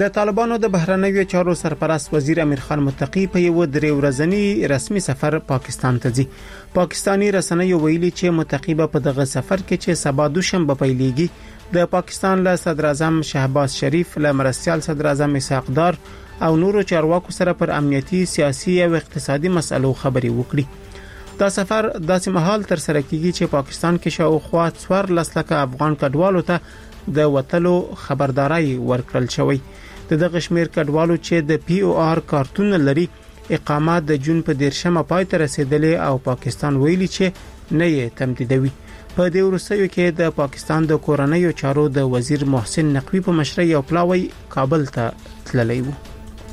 د طالبانو د بهرنیو چارو سرپرست وزیر امیر خان متقی په یو 3 ورځنی رسمي سفر پاکستان ته ځي. پاکستانی رسنیو ویلي چې متقی په دغه سفر کې چې سبا دوشنبه پیلېږي د پاکستان له صدر اعظم شهباز شریف، له مرستیال صدر اعظم اسحاق دار او نورو چارواکو سره پر امنیتي، سیاسي او اقتصادي مسلو خبرې وکړي. دا سفر داسې مهال تر سره کیږي چې پاکستان کې شاوخوا 14 لک افغان کډوالو ته د وټلو خبرداري ورکړل شوی. دغه شمیر کډوالو چې د POR کارتون لري اقامت د جون په 10مه پای ته رسیدلې او پاکستان ویلي چې نه یې تمدیدوي. په دې وروستیو کې د پاکستان د کورنیو چارو د وزیر محسن نقوی په مشرۍ یو پلاوی کابل ته تللی و.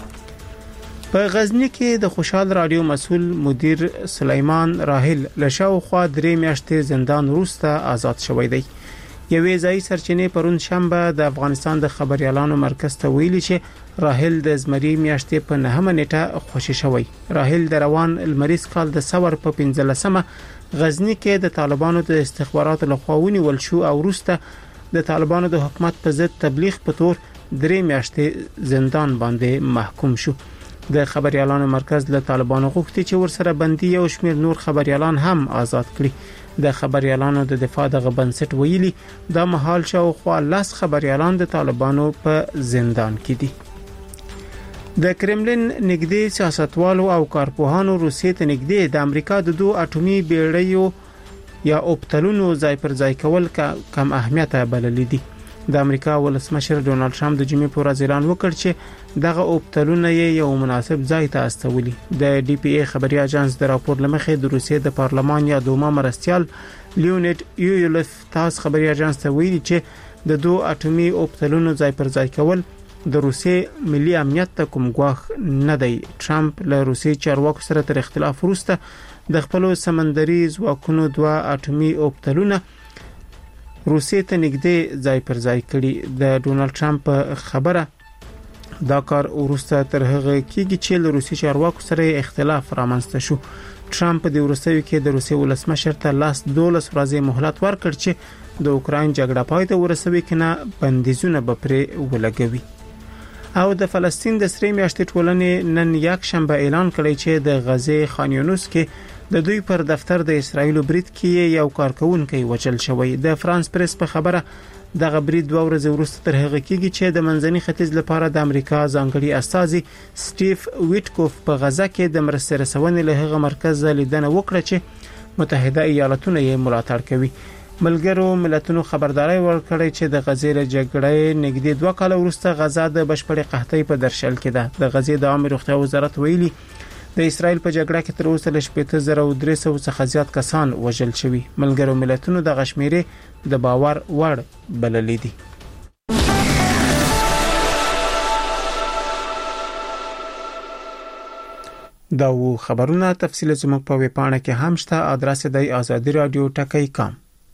په غزنی کې د خوشحال رادیو مسؤل مدیر سلیمان راحل لشاوخوا 3 میاشتې زندان وروسته آزاد شوی دی. یوې ځای سرچینې پرون شنبه د افغانستان د خبريالانو مرکز ته ویلي چې راحل د زمری میاشتې په 9مه نیټه خوشی شوی. راحل د روان المریز کال د سور په 15مه غزنی کې د طالبانو د استخباراتو لخوا ونیول شو او وروسته د طالبانو د حکومت په ضد تبلیغ په تور 3 میاشتې زندان باندې محکوم شو. د خبريالانو مرکز له طالبانو غوښتي چې ورسره بندي او شمیر نور خبريالان هم آزاد کړي. د خبريالانو د دفاع د بنسټ ویلي د محال شاوخوا 10 خبريالان د طالبانو په زندان کې دي. د کرملین نږدې سیاستوالو او کارپوهانو روسیې ته نږدې د امریکا د 2 اټومي بیړیو یا اوبتلونو ځای پر ځای کول کم اهمیت بللی دي. د امریکا ولسمشر ډونالد ټرمپ د جمعې په ورځ اعلان وکړ چې دغه اوبتلونه یو مناسب ځای ته استولي. د DPA خبري اژانس د راپور لمخې د روسیې د پارلمان یا دوما مرستيال لیونید یولیف تاس خبري اژانس ته ویلي چې د 2 اټومي اوبتلونو ځای پر ځای کول د روسیې ملي امنیت ته کوم ګواښ نه دی. ټرمپ له روسیې چارواکو سره تر اختلاف وروسته د خپل سمندري ځواکونو 2 اټومي اوبتلونه روسیې ته نږدې ځای پر ځای کړي. د ډونالد ټرمپ خبره دا کار وروسته تر هغه کېږي چې له روسي چارواکو سره اختلاف رامنځته شو. ټرمپ د وروستیو کې د روسي ولسمشر ته 12 ورځې مهلت ورکړ چې د اوکراین جګړه پای ته ورسوي کنه بندیزونه به پرې ولګوي. او د فلسطین د سری میاشتې ټولنې نن یک شنبه اعلان کړی چې د غزه خان یونس کې د دوی پر دفتر د اسرایل برید کې یو کارکونکي وچل شوی. د فرانس پریس په خبره دغه برید 2 ورځې وروسته تر هغه کېږي چې د منځني ختیځ لپاره د امریکا ځانګړي استازي سټیف ویټکوف په غزه کې د مرستې رسونې له هغه مرکز لیدنه وکړه چې متحده ایالاتونه یې ملاتړ کوي. ملګرو ملتونو خبرداري ورکړې چې د غزې له جګړې نږدې 2 کال وروسته غزه د بشپړې قحطۍ په درشل کې ده. د غزې د عامه روغتیا وزارت ویلي د اسرایل په جګړه کې تر اوسه له 8300 څخه زیات کسان وژل شوي. ملګرو ملتونو د غشمیرې د باور وړ بللې دي. دا و خبرونه تفصیل زموږ په ویبپاڼه کې هم شته. ادرس دی azadi.radio.com.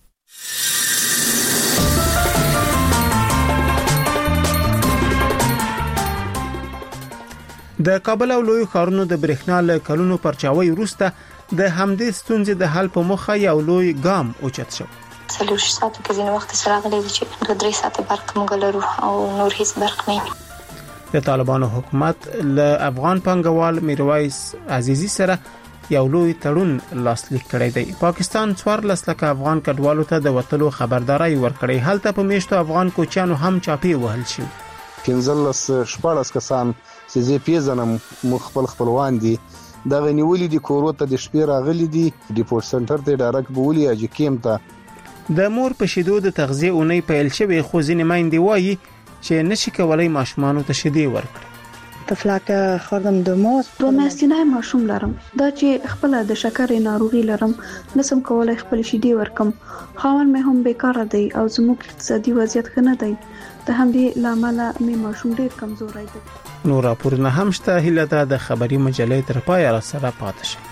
د کابل او لوی ښارونو د برېښنا له کلونو پرچاوي وروسته د همدې ستونزې د حل په موخه یو لوی ګام اوچت شو. 3 ساعت کې ځینې وخت سره غلي چې 3 ساعت برق موږ لرو او نور هیڅ برق نه وي. د طالبانو حکومت له افغان پنګوال میرویس عزیزی سره یو لوی تړون لاسلیک کړی دی. پاکستان 14 لک افغان کډوالو ته د وټلو خبرداري ورکړی. هلته په میشتو افغان کوچیانو هم چاپی وهل شو. 15 کسان چې زه پیژنم خپلوان دي دا غنیولې دي کورو ته د شپې راغلي دي ډیپورټ سنټر ته ډایرکټ بولی اجي کیم ته د مور په شیدو د تغذیه اونۍ پیل شوی خو ځینې مایندې وایي چې نشي کولای ماشومان ته شیدې ورکړي. طفلک خردم د موز 2 میاشتې ماشوم لرم دا چې خپل د شکر ناروغي لرم نسم کولای خپل شیدې ورکم. خاون مې هم بیکاره دی او زموږ اقتصادي وضعیت ښه نه دی. د همدې لامل مې ماشوم ډېر کمزوري دی. نور راپورونه هم شته. هیله ده د خبري مجلې تر پای را سره پاتې شي.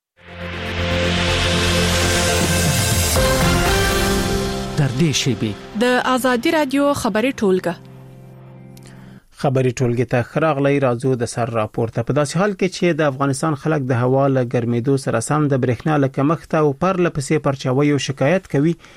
در دې شیبه د ازادي رادیو خبري ټولګه خبري ټولګه ته خراغلی راځو د سر راپورته. په داسې حال کې چې د افغانستان خلک د هوا له ګرمېدو سره سم د برېښنا له کمښت او پر لپسې پرچاوي او شکایت کوي،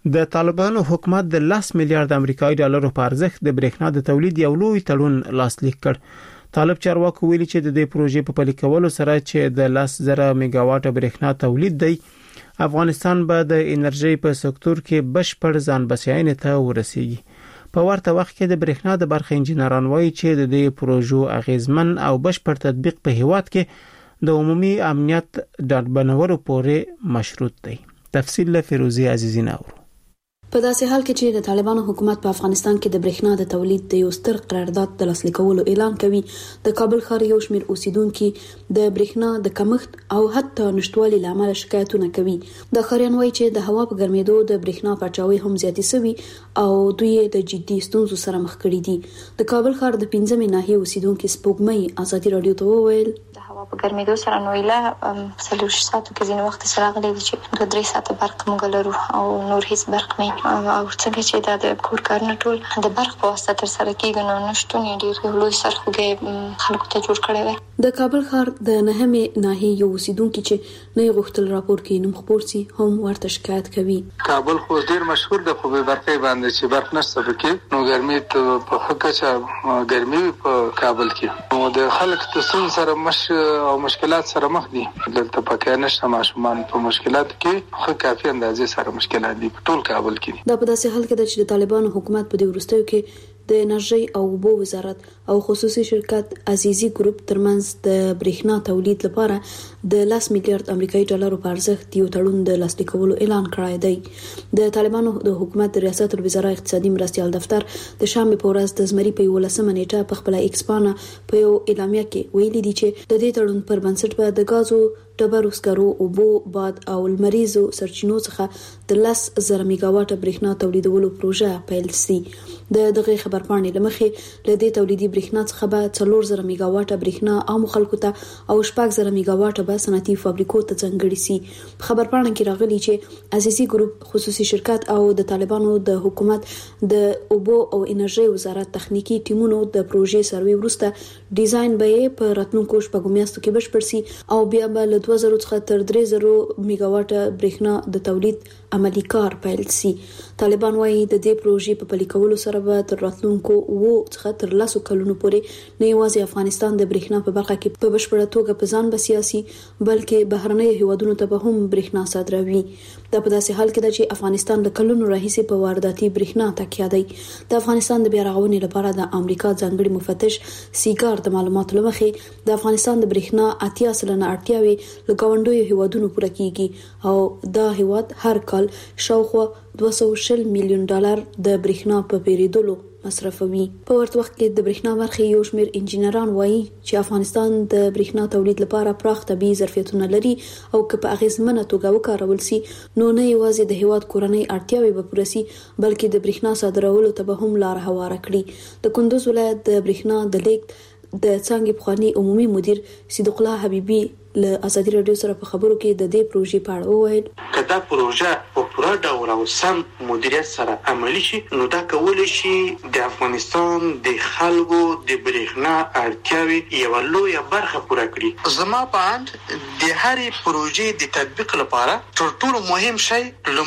د طالبانو حکومت د 10 میلیارډ امریکایي ډالرو په ارزښت د برېښنا د تولید یو لوی تړون لاسلیک کړ. طالب چارواکو ویلي چې د دې پروژې په پلي کولو سره چې د 10,000 میگاواټ برېښنا تولید دی، افغانستان به د انرژي په سکتور کې بشپړ ځان بسیاینې ته ورسیږي. په ورته وخت کې د برېښنا د برخې انجنیران وایي چې د دې پروژو اغیزمن او بشپړ تطبیق په هیواد کې د عمومي امنیت ډاډبنولو پورې مشروط دی. تفصیل له فیروزی عزیزی ناور. په داسې حال کې چې د طالبانو حکومت په افغانستان کې د برېښنا د تولید د یو ستر قرارداد د لاسلیک کولو اعلان کوي، د کابل ښار یو شمېر اوسیدونکو د برېښنا د کمښت او حتی نشټوالي لامل شکایتونه کوي. د ښاریان وایي چې د هوا په ګرمېدو د برېښنا پاچاوي هم زیاتې شوي او دوی د جدي ستونزو سره مخ کړي دي. د کابل ښار د 15 ناحیې اوسیدونکو سپوږمۍ ازادي رادیو ته وویل د هوا په ګرمېدو سره نو اله سلوش ساتو کې ځینې وخت سره غلي دي چې 3 ساعته برق موږ لرو او نور هیڅ برق نه او څنګه چې د کور کارونه ټول د برق په واسطه تر سره کیږي نو نشټون ډیر لوی سرخوږی خلکو ته جوړ کړی دی. د کابل ښار د نهمې ناحیې یو اوسیدونکو چې نه غوښتل راپور کې نوم خبر سي هم ورته شکایت کوي. کابل خو ډیر مشهور د خو به برقې باندې چې برق نشته پکې نو ګرمي ته په حقه چې ګرمي په کابل کې نو د خلک تاسو سره او مشکلات سره مخ دي. دلته پکې نشته ماشومان په مشکلات کې خو کافي اندازې سره مشکلات دي په ټول کابل کې. دا په داسې حال کې چې د طالبانو حکومت په دې وروستیو کې د انرژي او اوبو وزارت او خصوصي شرکت عزیزي ګروپ ترمنځ د برېښنا تولید لپاره د 10 میلیارډ امریکایي ډالرو په ارزښت یو تړون د لاسلیک کولو اعلان کړی دی. د طالبانو د حکومت د ریاست الوزرا اقتصادي مرستیال دفتر د شنبه په ورځ د زمري په 11 نیټه په خپل ایکس باندې په یو اعلامیه کې ویلي دي چې د دې تړون پر بنسټ به د غازو ډبرو سکرو اوبو باد او لمریزو سرچینو څخه د 10,000 میگاواټ برېښنا تولیدولو پروژه پیل شي. دغه خبرپاڼې لمخې له دې تولیدي برېښنا څخه به 4,000 میگاواټ برېښنا عام خلکو ته او 4,000 میگاواټ به صنعتي فابریکو ته ځانګړي شي. په خبرپاڼه کې راغلي چې عزیزي ګروپ خصوصي شرکت او د طالبانو د حکومت د اوبو او انرژي وزارت تخنیکی ټیمونو د پروژې سروي وروسته ډیزاین به په راتلونکو شپږو میاشتو کې بشپړ شي او بیا به له 2000 څخه تر 3000 میگاواټ برېښنا د تولید عملی کار پیل شي. طالبان وايي د دې پروژې په پلي کولو سره به تر راتلونکو څخه تر 10 کلونو پورې نه یوازې افغانستان د برېښنا په برخه کې په بشپړه توګه په ځان بسیاسي بلکې بهرنۍ هیوادونو ته به هم برېښنا صادروي. دا په داسې حال کې چې افغانستان د کلونو راهیسې په وارداتي برېښنا تکیه دی. د افغانستان د بیا رغونې لپاره د امریکا ځانګړي مفتش سیګار د معلوماتو لمخې د افغانستان د برېښنا 80% اړتیاوي له ګاونډیو هیوادونو پوره کیږي او دا هیواد هر کال شاوخوا 240 میلیون ډالر د برېښنا په پیریدلو مصرفوي. په ورته وخت کې د برېښنا برخې یو شمېر انجنیران وایي چې افغانستان د برېښنا تولید لپاره پراخ طبيعي ظرفیتونه لري او که په اغیزمنه توګه وکارول شي نو نه یوازې د هیواد کورنۍ اړتیاوې به پوره شي بلکې د برېښنا صادرولو ته به هم لار هواره کړي. د کندوز ولایت د برېښنا د لیک د څنګه بخوانی عمومي مدیر صدیق الله حبیبي له ازادي رادیو سره په خبرو کې د دې پروژې په اړه وویل کدا پروژه په پوره ډول او سم مدیریت سره عملی شي نو دا کولای شي د افغانستان د خلکو د برېښنا اړتیاوې یو لوی برخه پوره کړي. زما په اند د هرې پروژې د تطبیق لپاره تر ټولو مهم شی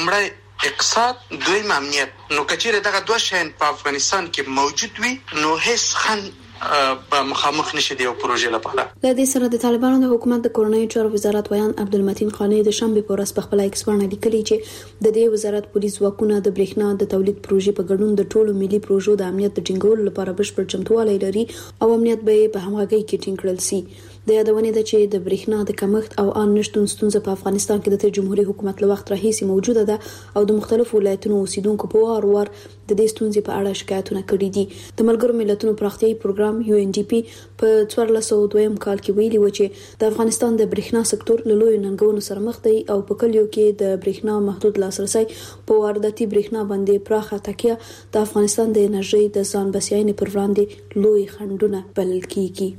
لومړی اقتصاد، دویم امنیت. نو کچېره دغه دوه شیان په افغانستان کې موجود وي نو هیڅ خن په مخامخ نشي دی پروژې لپاره. د دې سره د طالبانو د حکومت د کورنۍ چارو وزارت ویان عبدالمتین خانی د شنبه په ورځ په خپل ایکس باندې لیکلي چې د دې وزارت پولیس واکونه د برېښنا د تولید پروژې په ګډون د ټولو ملي پروژو د امنیت د ټینګولو لپاره بشپړ چمتووالی لري او امنیت به په همغږۍ کې ټینګ کړل شي. د یادونې ده چې د برېښنا د کمښت او ان نشټون ستونزه په افغانستان کې د جمهوریت حکومت له وخت راهیسې موجوده ده او د مختلفو ولایتونو اوسیدونکو په وار د دې ستونزې په اړه شکایتونه کړي دي. د ملګرو ملتونو پراختیایي پروګرام UNDP په 1402 کال کې ویلي و چې د افغانستان د برېښنا سکتور له لوی ننګونو سره مخ دی او په کلیو کې د برېښنا محدود لاسرسي په وارداتي برېښنا باندې پراخه تکیه د افغانستان د انرژي د ځان بسیاینې پر وړاندې لوی خنډونه بلل کیږي.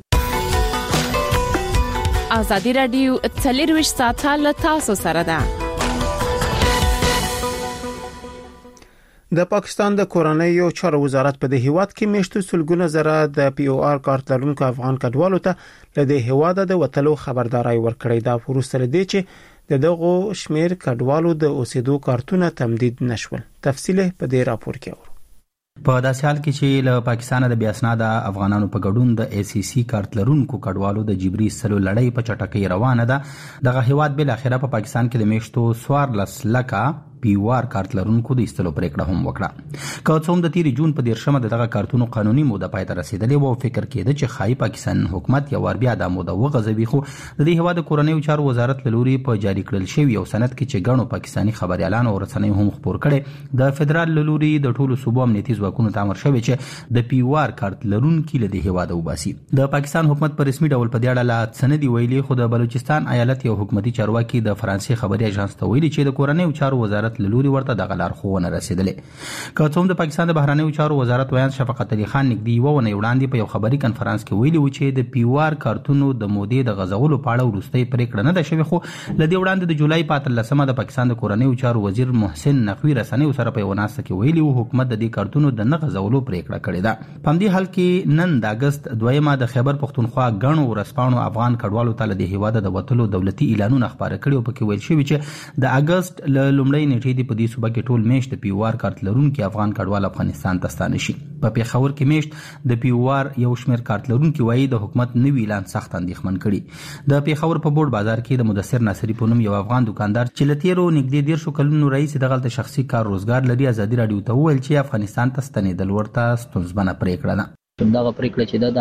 ازادي رادیو 24 ساعته له تاسو سره ده. د پاکستان د کورنۍ چارو وزارت په د هیواد کې میشتو سلګونه زره د POR کارت لرونکو افغان کډوالو ته له د هیواد د وټلو خبرداري ورکړې ده. وروسته دې چې د دغه شمیر کډوالو د اوسېدو کارتونه تمدید نشول. تفصیل په دې راپور کې اورو. په داسې حال کې چې له پاکستان د بیا اسناد افغانانو په ګډون د ACC کارت لرونکو کډوالو د جبري سلو لړۍ په چټکۍ روانه ده، دغه هیواد بل اخره په پاکستان کې د میشتو 14 لکه پیوار کارت لرونکو د ایستلو پریکړه هم وکړه. که څوم د 13 جون په 13مه دغه کارتونو قانوني موده پای ته رسیدلې و، فکر کېده چې خای پاکستان حکومت یو ور بیا د موده وغځوي، خو د دې هیواد کورنیو چارو وزارت لوري په جاری کړل شوی یو سند کې چې ګڼو پاکستاني خبريالانو او رسنیو هم خبر کړي د فدرال لوري د ټولو صوبو امنیتي ځواکونو ته امر شوی چې د پیوار کارت لرونکو له دې هیواد وباسي. د پاکستان حکومت په رسمي ډول په دې اړه لا سندي ویلي، خو د بلوچستان ایالت یو حکومتي چارواکي د فرانسې خبري اژانس ته ویلي چې د کورنیو چارو وزارت لوري ورته غلار خوونه رسیدلې. که څوم د پاکستان د بهرنیو چارو وزارت ویان شفقت علي خان نګدي ونه وړاندې په یو خبري کنفرانس کې ویلي و چې د پیوار کارتونو د مودې د غزولو په اړه وروستۍ پریکړه نه ده شوې، خو لدې وړاندې د جولای په 13مه د پاکستان د کورنیو چارو وزیر محسن نقوی رسنیو سره په وناسته کې ویلي و حکومت د دې کارتونو د نه غزولو پریکړه کړې ده. په دې حال کې نن د اگست 2مه د خیبر پختونخوا غنو ورسپانو افغان کډوالو ته د هیواد د وټلو دولتي اعلانونه خبره کړي او پکې ویل شوی چې د اگست لومړۍ نیټې د پدې صوبه کې ټول میشت د پیوار کارت لرونکو افغان کډوال افغانستان ته ستانه شي. په پیښور کې میشت د پیوار یو شمیر کارت لرونکو وایي د حکومت نوی اعلان سخت اندېښمن کړي. د پیښور په بورډ بازار کې د مدثر ناصری په نوم یو افغان دکاندار چې لتیرو نږدې 1.5 کلونو رئیس دغه شخصي کار روزګار لري ازادي رادیو ته وویل چې افغانستان ته ستنېدل ورته ستونزمنه پریکړه ده. دغه پریکړه چې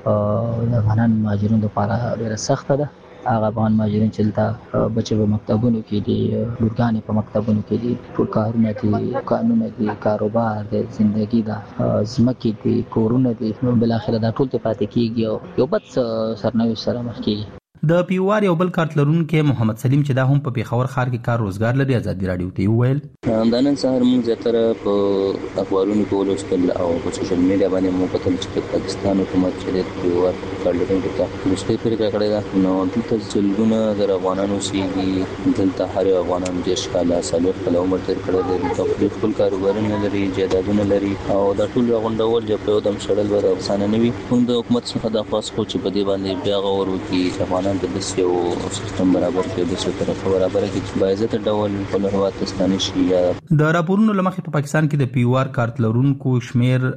د افغان مهاجرینو لپاره ډېره سخته ده. هغه افغان مهاجرین چې دلته بچي په مکتبونو کې دي، لورګانې په مکتبونو کې دي، ټول کارونه دي، قانون دي، کاروبار دي، زندگی ده، ځمکې دي، کورونه دي، بل اخر دا ټول ته پاتې کیږي او یو بد سرنوي سره مخ کیږي. د پیوار یو بل کارت لرونکو محمد سلیم چې دا هم په پیښور ښار کې کار روزګار لري ازادي رادیو ته ویل د نن سهار موږ زیاتره په اخبارونو کې ولوستل او په سوشل میډیا باندې موږ کتل چې پاکستان حکومت چې د پیوار کارت لرونکو ته مستقیم پریکړه کړې ده. نو دلته څلګونه د افغانانو سیږي، دلته هر افغانان د ښکاله سالوت په عمر تر کړه د تخفیف خپل کاروبارونه لري، جایدادونه لري او د ټول غونډول چې په ودم شړل ور افسانه نوي. موږ د حکومت څخه د خاص خو چې په دې باندې بیا غوړ وکړي افغانان د یو سیستم برابر کې د څه طرف برابر کې چې باعث ډول په لوړ تستانه شي. د راپورونو لمخې په پاکستان کې د پیوار کارت لرونکو شمیر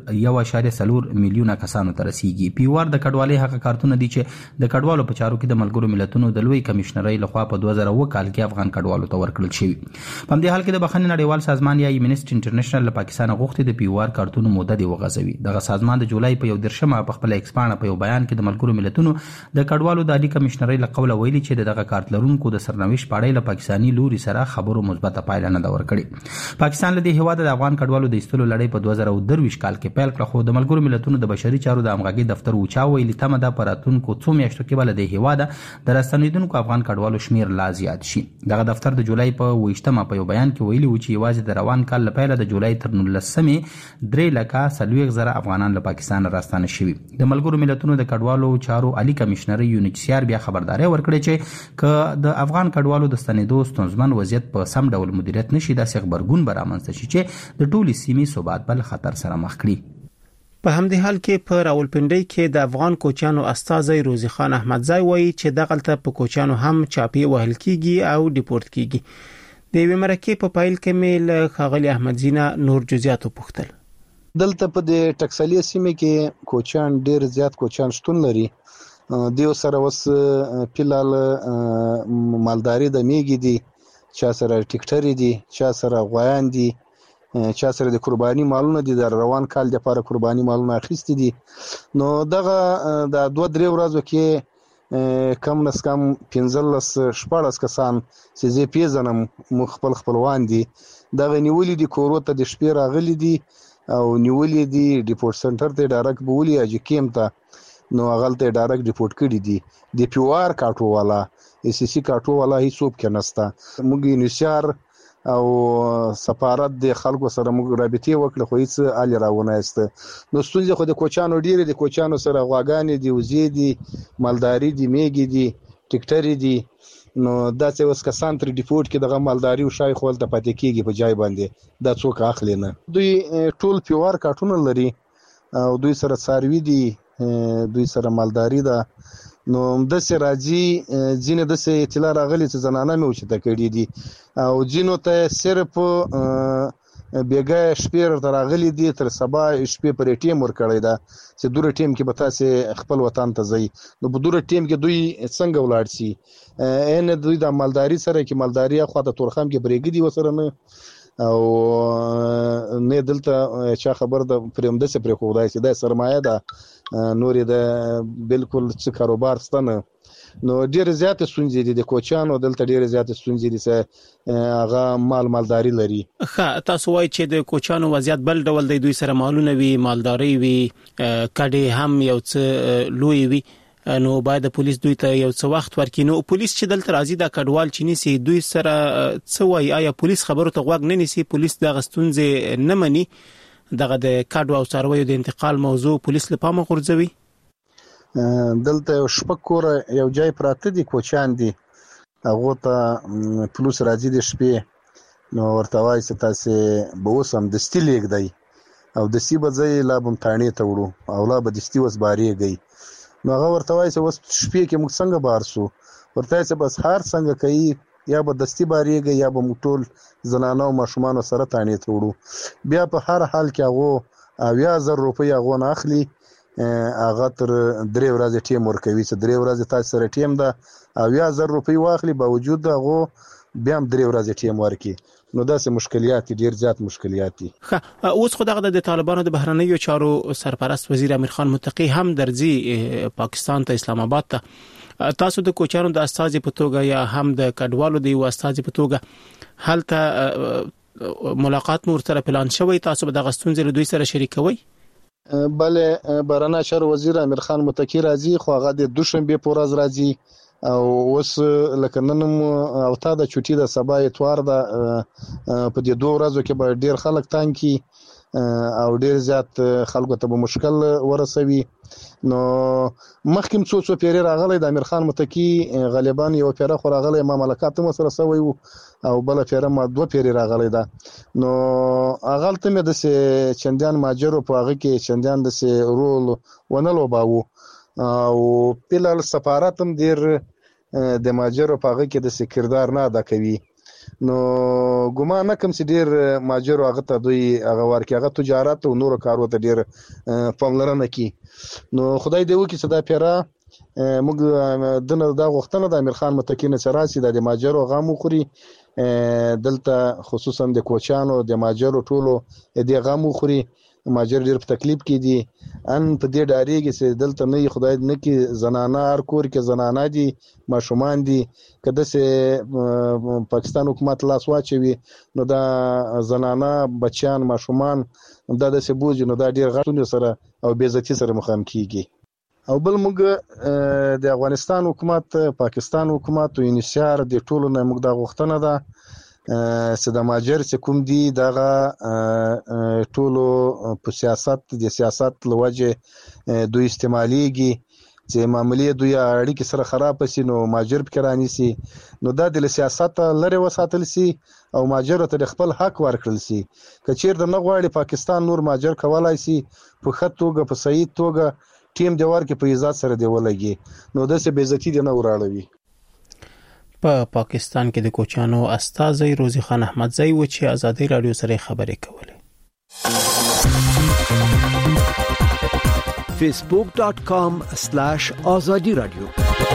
1.4 میلیونه کسانو ته رسیدي. پیوار د کډوالۍ حق کارتونه دي چې د کډوالو په چارو کې د ملګرو ملتونو د لوی کمشنرۍ لخوا په 2000 کال کې افغان کډوالو ته ورکړل شوی. په دې حال کې د بخښنې نړیوال سازمان یا امنیسټي انټرنیشنل له پاکستان غوښتي د پیوار کارتونو موده دی وغځوي. دغه سازمان د جولای په 13مه په خپل ایکسپانډ په یو بیان کې د ملګرو ملتونو د کډوالو د عالی کمشنرۍ له قوله ویلي چې دغه کارت لرونکو د سرنوشت پاړې له پاکستاني لوري سره خبرو مثبته پایله نه دا ورکړي. پاکستان له دې هیواد د افغان کډوالو د ایستلو لړۍ په 2023 کال کې پیل کړه، خو د ملګرو ملتونو د بشري چارو د همغږي دفتر وچا ویلي تمه ده پراتونکو څو میاشتو کې بل د هیواد د راستنیدونکو افغان کډوالو شمیر لا زیات شي. دغه دفتر د جولای په 28مه په یو بیان کې ویلي و چې یوازې د روان کال لپاره د جولای تر 19مې 3,40,000 افغانان له پاکستان راستانه شوي. د ملګرو ملتونو د کډوالو چارو عالی کمشنري UNHCR بیا خبرداري ورکړي چې که د افغان کډوالو د ستنېدو ستونزمن وضعیت په سم ډول مدیریت نشي داسې خبرګون به رامنځته شي چې د ټولې سیمې ثبات بل خطر سره مخ کړي. په همدې حال کې په راولپنډۍ کې د افغان کوچانو استازي روزي خان احمدزای وایي چې دغلته په کوچانو هم چاپی وهل کیږي او ډیپورت کیږي. د یوې مرکې په پایل کې مې له خاغلی احمدزینا نور جزئیات وپوښتل. دلته په د ټکسالي سیمه کې کوچان ډیر زیات کوچان شتون لري. دیو سره وس پیلال مالداري د میګي دي، چا سره ټیکټری دي، چا سره غویان دي، چا سره د قرباني مالونه دي، د روان کال لپاره قرباني مالونه اخیستي دي. نو دغه د 2-3 ورځو کې کم نس کم 15-14 کسان چې زه پیژنم خپل خپلوان دي دغه نیولې دي کورو ته د شپې راغلي دي او نیولې دي ډیپورت سنټر ته ډایرکټ بولی اجي کیم ته نو غلطه ډایرکټ ریپورت کړی دي د پیوار کاټو والا ACC کاټو والا هیڅوک کې نستا. موږ نشار او سفارت د خلکو سره موږ رابطه وکړه خو هیڅ الی راونه است. نو ستونزه خو د کوچانو ډیره د کوچانو سره غواګانې دي، وزې دي، مالداري دي، میګي دي، ټیکټری دي. نو دا څه وس کسان تر ډیپورت کې دغه مالداري او شای خپل ته پاتې کیږي په جای باندې دا څوک اخلي نه. دوی ټول پیوار کاټونه لري او دوی سره څاروي دي، دوی سره مالداري ده. نو د سه راځي ځینې د سه اطلاع راغلي چې زنانه مې وچته کړې دي او ځینو ته صرف بیګه شپې راغلي دي تر سبا شپې پر ټیم ور کړی دا چې دوره ټیم کې به تاسو خپل وطن ته ځي نو په دوره ټیم کې دوی څنګه ولاړ شي ان دوی د مالداري سره کې مالداري خو د تورخم کې بریګ دي وسره نه او نه دلته چا خبر د پرمده سره پر خدای سي د سرمایه ده نورې د بالکل څه کاروبار ستنه نو ډیر زیات ستونزې دي د کوچانو دلته ډیر زیات ستونزې دي چې هغه مالداري لري ښه تاسو وایي چې د کوچانو وضعیت بل ډول دی دوی سره مالونه وي مالداري وي کډي هم یو څه لوی وي نو باید پولیس دوی ته یو څه وخت ورکړي نو پولیس چې دلته راځي د کډوال چینی سي دوی سره څه وایي آیا پولیس خبرو ته غوږ نه نیسي پولیس د غستونځ نه مني دغه د کډو او څارویو د انتقال موضوع پولیس لپاره غورځوي دلته شپږ کور یو ځای پراته دي کوچان دي هغه ته پولیس راځي د شپې نو ورته وایي چې تاسو به وسم د ستلیګ دی او د سی بځای لا بم تانه ته وړو او لا به د ستی وس باریږي نو هغه ورته وایي چې وس شپې کې موږ څنګه بارسو ورته چې بس هر څنګه کوي یا به دستی باریږي یا به موټول زنانه او ماشومان سره تانه ته وړو بیا په هر حال کې هغه 20000 روپۍ هغه نه اخلي هغه تر 3 ورځې ټیم ورکوي چې 3 ورځې تاسو سره ټیم ده 20000 روپۍ واخلي باوجود هغه بیا هم 3 ورځې ټیم ورکي نو داسې مشکلات ډیر زیات مشکلات دي اوس خو دغه د طالبانو د بهرنیو چارو سرپرست وزیر امیر خان متقی هم درځي پاکستان ته اسلام آباد ته تاسو د کوچانو د استاذ په توګه یا هم د کډوالو د استاذ په توګه هلته ملاقات نور سره پلان شوی تاسو به د غستونځ دوی سره شریکوي بله بهرنی چارو وزیر امیر خان متقی راځي خو هغه د دوشنبه په ورځ راځي او اوس لکه نن او تا د چوټي د سبا اتوار د په دې دوه ورځو کې به ډیر خلک تانکی او ډیر زیات خلکو ته مشکل ورسوي نو مخکیم څو پیری راغلی د امیر خان متقی غالبا یو پیره خو راغلی ما ملکات مو سره سوي او بل پیره ما دوه پیری راغلی دا نو اغلته مې د چندان ماجرو په هغه کې چندان د رول ونلو باو او پلال سفارت هم ډیر د ماجرو په هغه کې د سکردار نه ادا کوي نو ګومان کوم چې ډیر ماجرو هغه ته دوی هغه ورکه هغه تجارت او نور کارو ته ډیر پاملرنه کوي نو خدای دې وکړي چې دا پیرا موږ دنه دا غوښتنه د امیر خان متقی نه راسي د ماجرو غامو خوري دلته خصوصا د کوچانو د ماجرو ټولو د غامو خوري ماجر ډیر په تکلیف کې دي ان په دې ډاریږي چې دلته نه خدای نه کې زنانه هر کور کې زنانه دي ماشومان دي کده سه پاکستان حکومت لاس واچوي نو دا زنانه بچیان ماشومان دا د سبوج نو دا ډیر غټونه سره او بیزتی سره مخام کیږي او بل موږ د افغانستان حکومت پاکستان حکومت او انشار د ټولو نه موږ د غوښتنه ده چې د ماجر چې کوم دي دغه ټولو په سیاست لوجه دوی استعماليږي چې معاملې دوی اړیکې سره خراب شي نو ماجر فکرانی سي نو دا د سیاست لره وساتل سي او ماجر ته خپل حق ورکړل سي کچیر د نغواړي پاکستان نور ماجر کولای سي په خط توګه په صحیح توګه ټیم دی ورکه په عزت سره دی ولګي نو د څه بیزتی دی نه وراړوي په پاکستان کې د کوچانو استاذ روزي خان احمدزئی و چې آزادۍ رادیو سره خبرې کولې facebook.com/azadi radio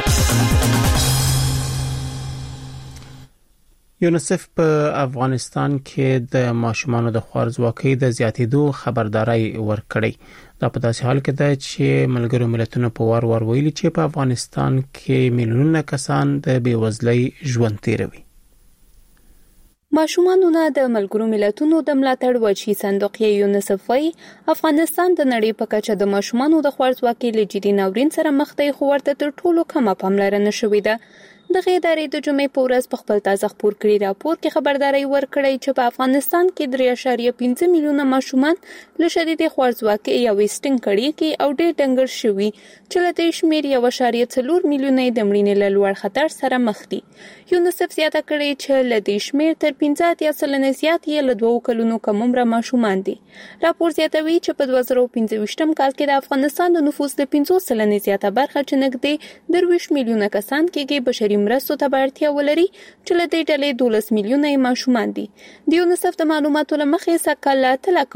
یونیسف په افغانستان کې د ماشومانو د خوارځواکۍ د زیاتېدو خبرداري ورکړې دا په داسې حال کې ده چې ملګرو ملتونو په وار ویلي چې په افغانستان کې میلیونونه کسان د بیوزلۍ ژوند تیروي ماشومانو نه د ملګرو ملتونو د ملاتړ وچی صندوق یونیسف وايي افغانستان د نړۍ په کچه د ماشومانو د خوارځواکۍ له جدي ناورین سره مخ دی خو ورته تر ټولو کمه پاملرنه شوې ده د ادارې د جمعې په ورځ په خپل تازه خپور کړي راپور کې خبرداري ورکړې چې په افغانستان کې 3.5 میلیونه ماشومان له شدید خوارځواکۍ یا ویسټینګ کړي کې او ډېر ډنګر شوي چې له دې شمېر 1.4 میلیونه د مړینې له لوړ خطر سره مخ دي. یونیسف زیاته کړې چې له دې شمېر تر 15% زیات یې له 2 کلونو کم عمره ماشومان دي. راپور زیاتوي چې په 2015 کال کې د افغانستان د نفوس د 50% زیاته برخه چې نږدې 23 میلیونه کسان کې بشري مرستو ته اړتیا ولري چې له دې ډلې 12 میلیونه ماشومان دي. د یونیسف د معلوماتو له مخې سکهال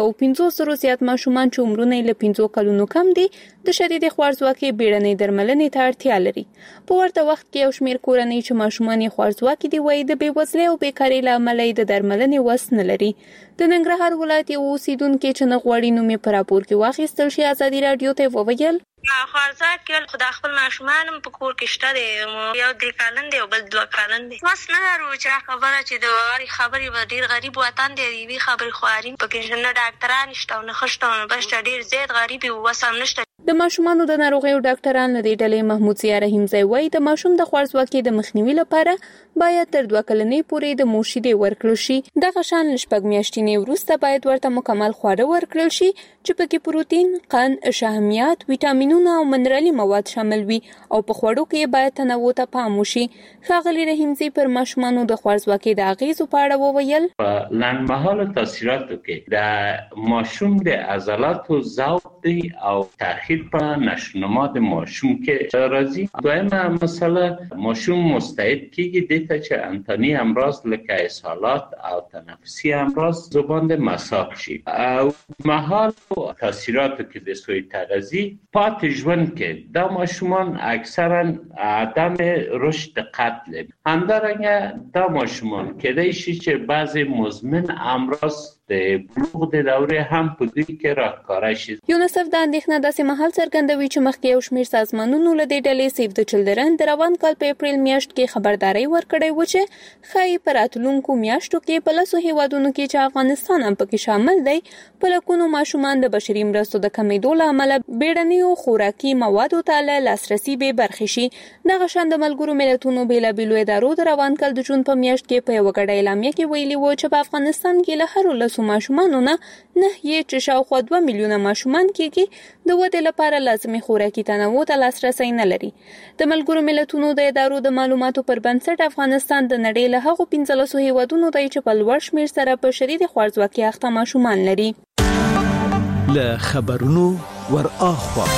350 زیات ماشومان چې عمرونه له 15 کلونو کم دي د شدید خوارځواکۍ بیړنۍ درملنې ته اړتیا لري. په ورته وخت کې یو شمېر کورنۍ چې ماشومان یې خوارځواکي دي وایي د بېوزلۍ او بیکارۍ له امله د درملنې وس نه لري. د ننګرهار ولایت یو اوسیدونکي چې نه غواړي نوم یې په راپور کې واخیستل شي ازادي راډیو ته وویل خوارځواکي خو د خپل ماشومان په کور کې شته دی، یو 3 کلن دی او بل 2 کلن دی. وس نه لرو چې خبره چې د واري خبرې به ډېر غریب وطن دی، وی خبرې خواري پکې نه ډاکټران شته او نه خشته او بس ډېر زیات غریب وس هم نشته. د ماشومانو د ناروغیو ډاکټران له دې ډلې محمود ضیا رحیمزی وایي د ماشوم د خوارځواکۍ د مخنیوي لپاره باید تر 2 کلنۍ پورې د مور شیدې ورکړل شي. دغه شان له 6 میاشتنې وروسته باید ورته مکمل خواړه ورکړل شي چې پکې پروتین، قند، شحمیات، ویټامینونه او منرالي مواد شامل وي او په خوړو کې باید تنوع ته پام وشي. ښاغلي رحیمزی پر ماشومانو د خوارځواکۍ د اغیزو په اړه وویل په لنډمهاله تاثیراتو کې د ماشوم د عضلاتو ضعف دی او تاخیر په نشونما د ماشوم کې راځي. دویمه مسله ماشوم مستعد کیږي د ته چې انتانی امراض لکه اسهالات او تنفسي امراض زبان د مساق شي. او محال تاثیراتو کې د سوی تغذیه پاتې ژوند کې د ماشومان اکثرا عدم رشد قد لري. همدارنګه د ماشومان کېدای شي چې بعضی مزمن امراض د بلوغ د دورې هم په دوی کې راښکاره شي. یونیسف د اندېښنه داسې مهال څرګندوي چې مخکې یو شمېر سازمانونو له دې ډلې سیف د چلډرن د روان کال په اپریل میاشت کې خبرداري ورکړې و چې ښایي په راتلونکو میاشتو کې په 10 هیوادونو کې چې افغانستان هم پکې شامل دی په لکونو ماشومان د بشري مرستو د کمېدو له امله بیړنیو خوراکي موادو ته له لاسرسي بې برخې شي. دغه شان د ملګرو ملتونو بېلابېلو ادارو د روان کال د جون په میاشت کې په یوه ګډه اعلامیه کې ویلي و چې په افغانستان کې له هرو ماشومانو نه یې چې شاوخوا 2 میلیونه ماشومان کېږي د ودې لپاره لازمي خوراکي تنوع ته لاسرسی نه لري. د ملګرو ملتونو د ادارو د معلوماتو پر بنسټ افغانستان د نړۍ له هغو 15 هیوادونو دی چې په لوړ شمېر سره په شدید خوارځواکۍ اخته ماشومان لري. له خبرونو ور اخوا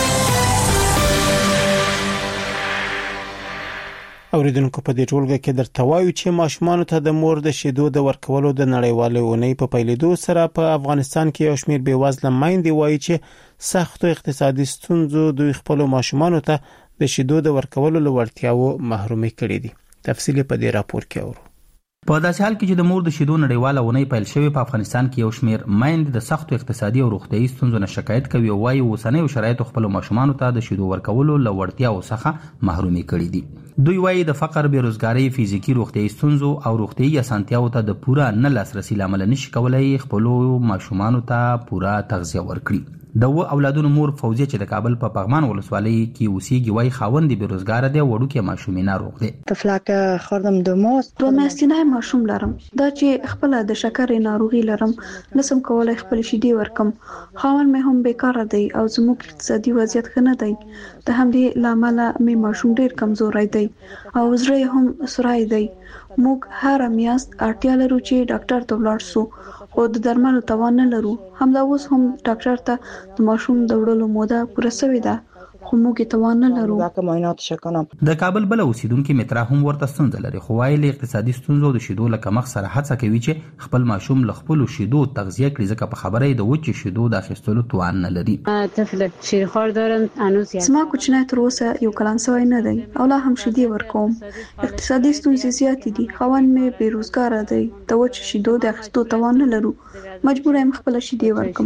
اوریدونکو په دې ټولګه کې درته وایو چې ماشومان ته د مور د شیدو د ورکولو د نړیوالې اونۍ په پیلېدو سره په افغانستان کې یو شمېر بېوزله میندې وایي چې سختو اقتصادي ستونزو دوی خپل ماشومان ته د شیدو د ورکولو له وړتیاو محرومي کړې دي. تفصیل په دې راپور کې اورو. په داسې حال کې چې د مور د شیدو نړیواله اونۍ پیل شوې په افغانستان کې یو شمېر میندې د سختو اقتصادي او روغتیايي ستونزو نه شکایت کوي او وایي اوسنیو شرایطو خپل ماشومان ته د شیدو ورکولو له وړتیاو څخه محرومي کړي دي. دوی وایي د فقر، بیروزګارۍ، فزیکي روغتیايي ستونزو او روغتیايي اسانتیاو ته د پوره نه لاسرسي لامل نشي کولای خپل ماشومان ته پوره تغذیه ورکړي. د اولادونو مور فوزیه چې د کابل په پغمان ولسوالۍ کې اوسېږي وایي خاوند بیروزګار دی او وړوکی ماشومې ناروغ دی. طفلک خوردم 2 ماست 2 میاشتنی ماشوم لرم. دا چې خپل د شکرې ناروغي لرم نسم کولای خپل شیدې ورکم. خاوند مې هم بیکاره دی او زموږ اقتصادي وضعیت ښه نه دی. د همدې لامل مې ماشوم ډیر کمزوري دی او زړه هم سورای دی. موږ هر میاشت اړتیا لرو چې ډاکټر ته ولاړ شو خو د درملو توان نه لرو. همدا اوس هم ډاکټر ته د ماشوم د وړلو موده پوره شوې ده خو موږ توان نه لرو. د کابل بل اوسیدونکو مترا هم ورته ستونزه لري خو وايي له اقتصادي ستونزو د شیدو له کمښت سره هڅه کوي چې خپل ماشوم له خپل شیدو تغذیه کړي ځکه په خبره د وچ شیدو د اخیستلو توان نه لري. طفل شیرخوار دارم هنوز زما کوچنی تر اوسه یو کلن سوی نه دی او لا هم شیدې ورکوم. اقتصادي ستونزې زیاتې دي. خاوند مې بیروزګار دی. د وچ شیدو د اخیستلو توان نه لرو. مجبور یم خپل شیدې ورکم.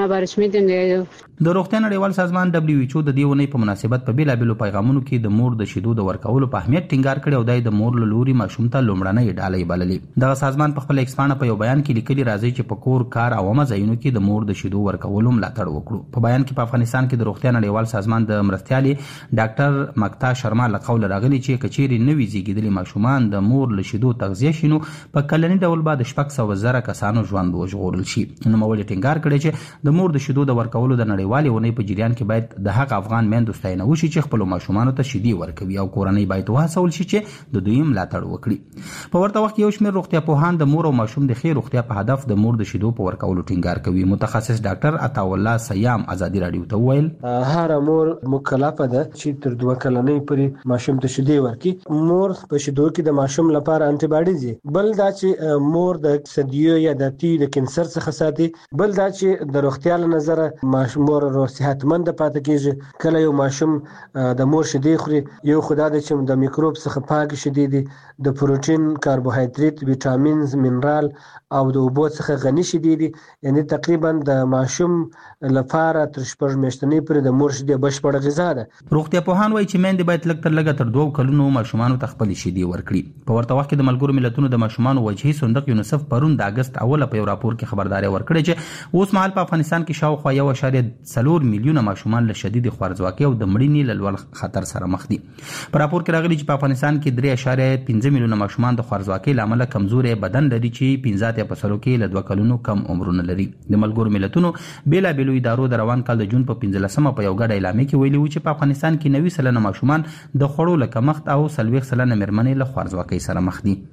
د روغتیا نړیوال سازمان WHO د دې ونې په مناسبت په بیلابېلو پیغامونو کې د مور د شیدو د ورکولو په اهمیت ټینګار کړی او د مور له لوري ماشوم ته لومړنۍ ډالۍ بللې. دغه سازمان په خپل ایکسپانه په یو بیان کې لیکلي راځي چې په کور کار او عامه ځایونو کې د مور د شیدو ورکولو ملاتړ وکړو. په بیان کې په افغانستان کې د روغتیا نړیوال سازمان د مرستیالي ډاکټر مکتا شرما له قوله راغلي چې کچېرې نوي زیږیدلي ماشومان د مور له شیدو تغذیه شینو په کلني ډول به د 600,000 کسانو ژوند وژغورل شي. نوموړي ټینګار کړی چې د مور د شیدو د ورکولو د نړیوالې ونې په جریان کې باید د هغه افغان میندو ستاینه وشي چې خپل ماشومانو ته شیدې ورکوي او کورنۍ باید وهڅول شي چې د دوی ملاتړ وکړي. په ورته وخت کې یو شمېر روغتیا پوهان د مور او ماشوم د ښې روغتیا په هدف د مور د شیدو په ورکولو ټینګار کوي. متخصص ډاکټر عطاالله سیام ازادي راډیو ته وویل هر مور مکلفه ده چې تر 2 کلنۍ پورې ماشوم ته شیدې ورکړي. مور په شیدو کې د ماشوم لپاره انټي باډیز دي. بل دا چې مور د صدیو یا د د کینسر څخه ساتي. بل دا چې د روغتیا له نظره مور صحتمند پاتې کیږي. کله یو ماشوم د مور شیدې خوري یو خدای د چې د میکروب څخه پاک شیدې دي، د پروتین، کاربوهایډریټ، ویټامینز، منرال او د اوبو څخه غني شیدې دي. یعنی تقریبا د ماشوم لپاره تر 6 میاشتنۍ پورې د مور شیدې بشپړه غذا ده. روغتیا پوهان وایي چې میندې باید لږ تر لږه تر 2 کلونو ماشومانو ته خپل شیدې ورکړي. په ورته وخت کې د ملګرو ملتونو د ماشومانو وجهي صندوق یونیسف پرون د اگست اوله په یو راپور کې خبرداري ورکړې چې اوس مهال په افغانستان کې شاوخوا 1.4 میلیونه ماشومان له شدید خوارځواکۍ او د مړینې له لوړ خطر سره مخ دي. په راپور کې راغلي چې په افغانستان کې 3.5 میلیونه ماشومان د خوارځواکۍ له امله کمزوري بدن لري چې 15% کې له 2 کلونو کم عمرونه لري. د ملګرو ملتونو بیلابېلو ادارو د روان کال د جون په 15مه په یو ګډه اعلامیه کې ویلي و چې په افغانستان کې 90% ماشومان د خوړو له کمښت او 40% مېرمنې له خوارځواکۍ سره مخ دي.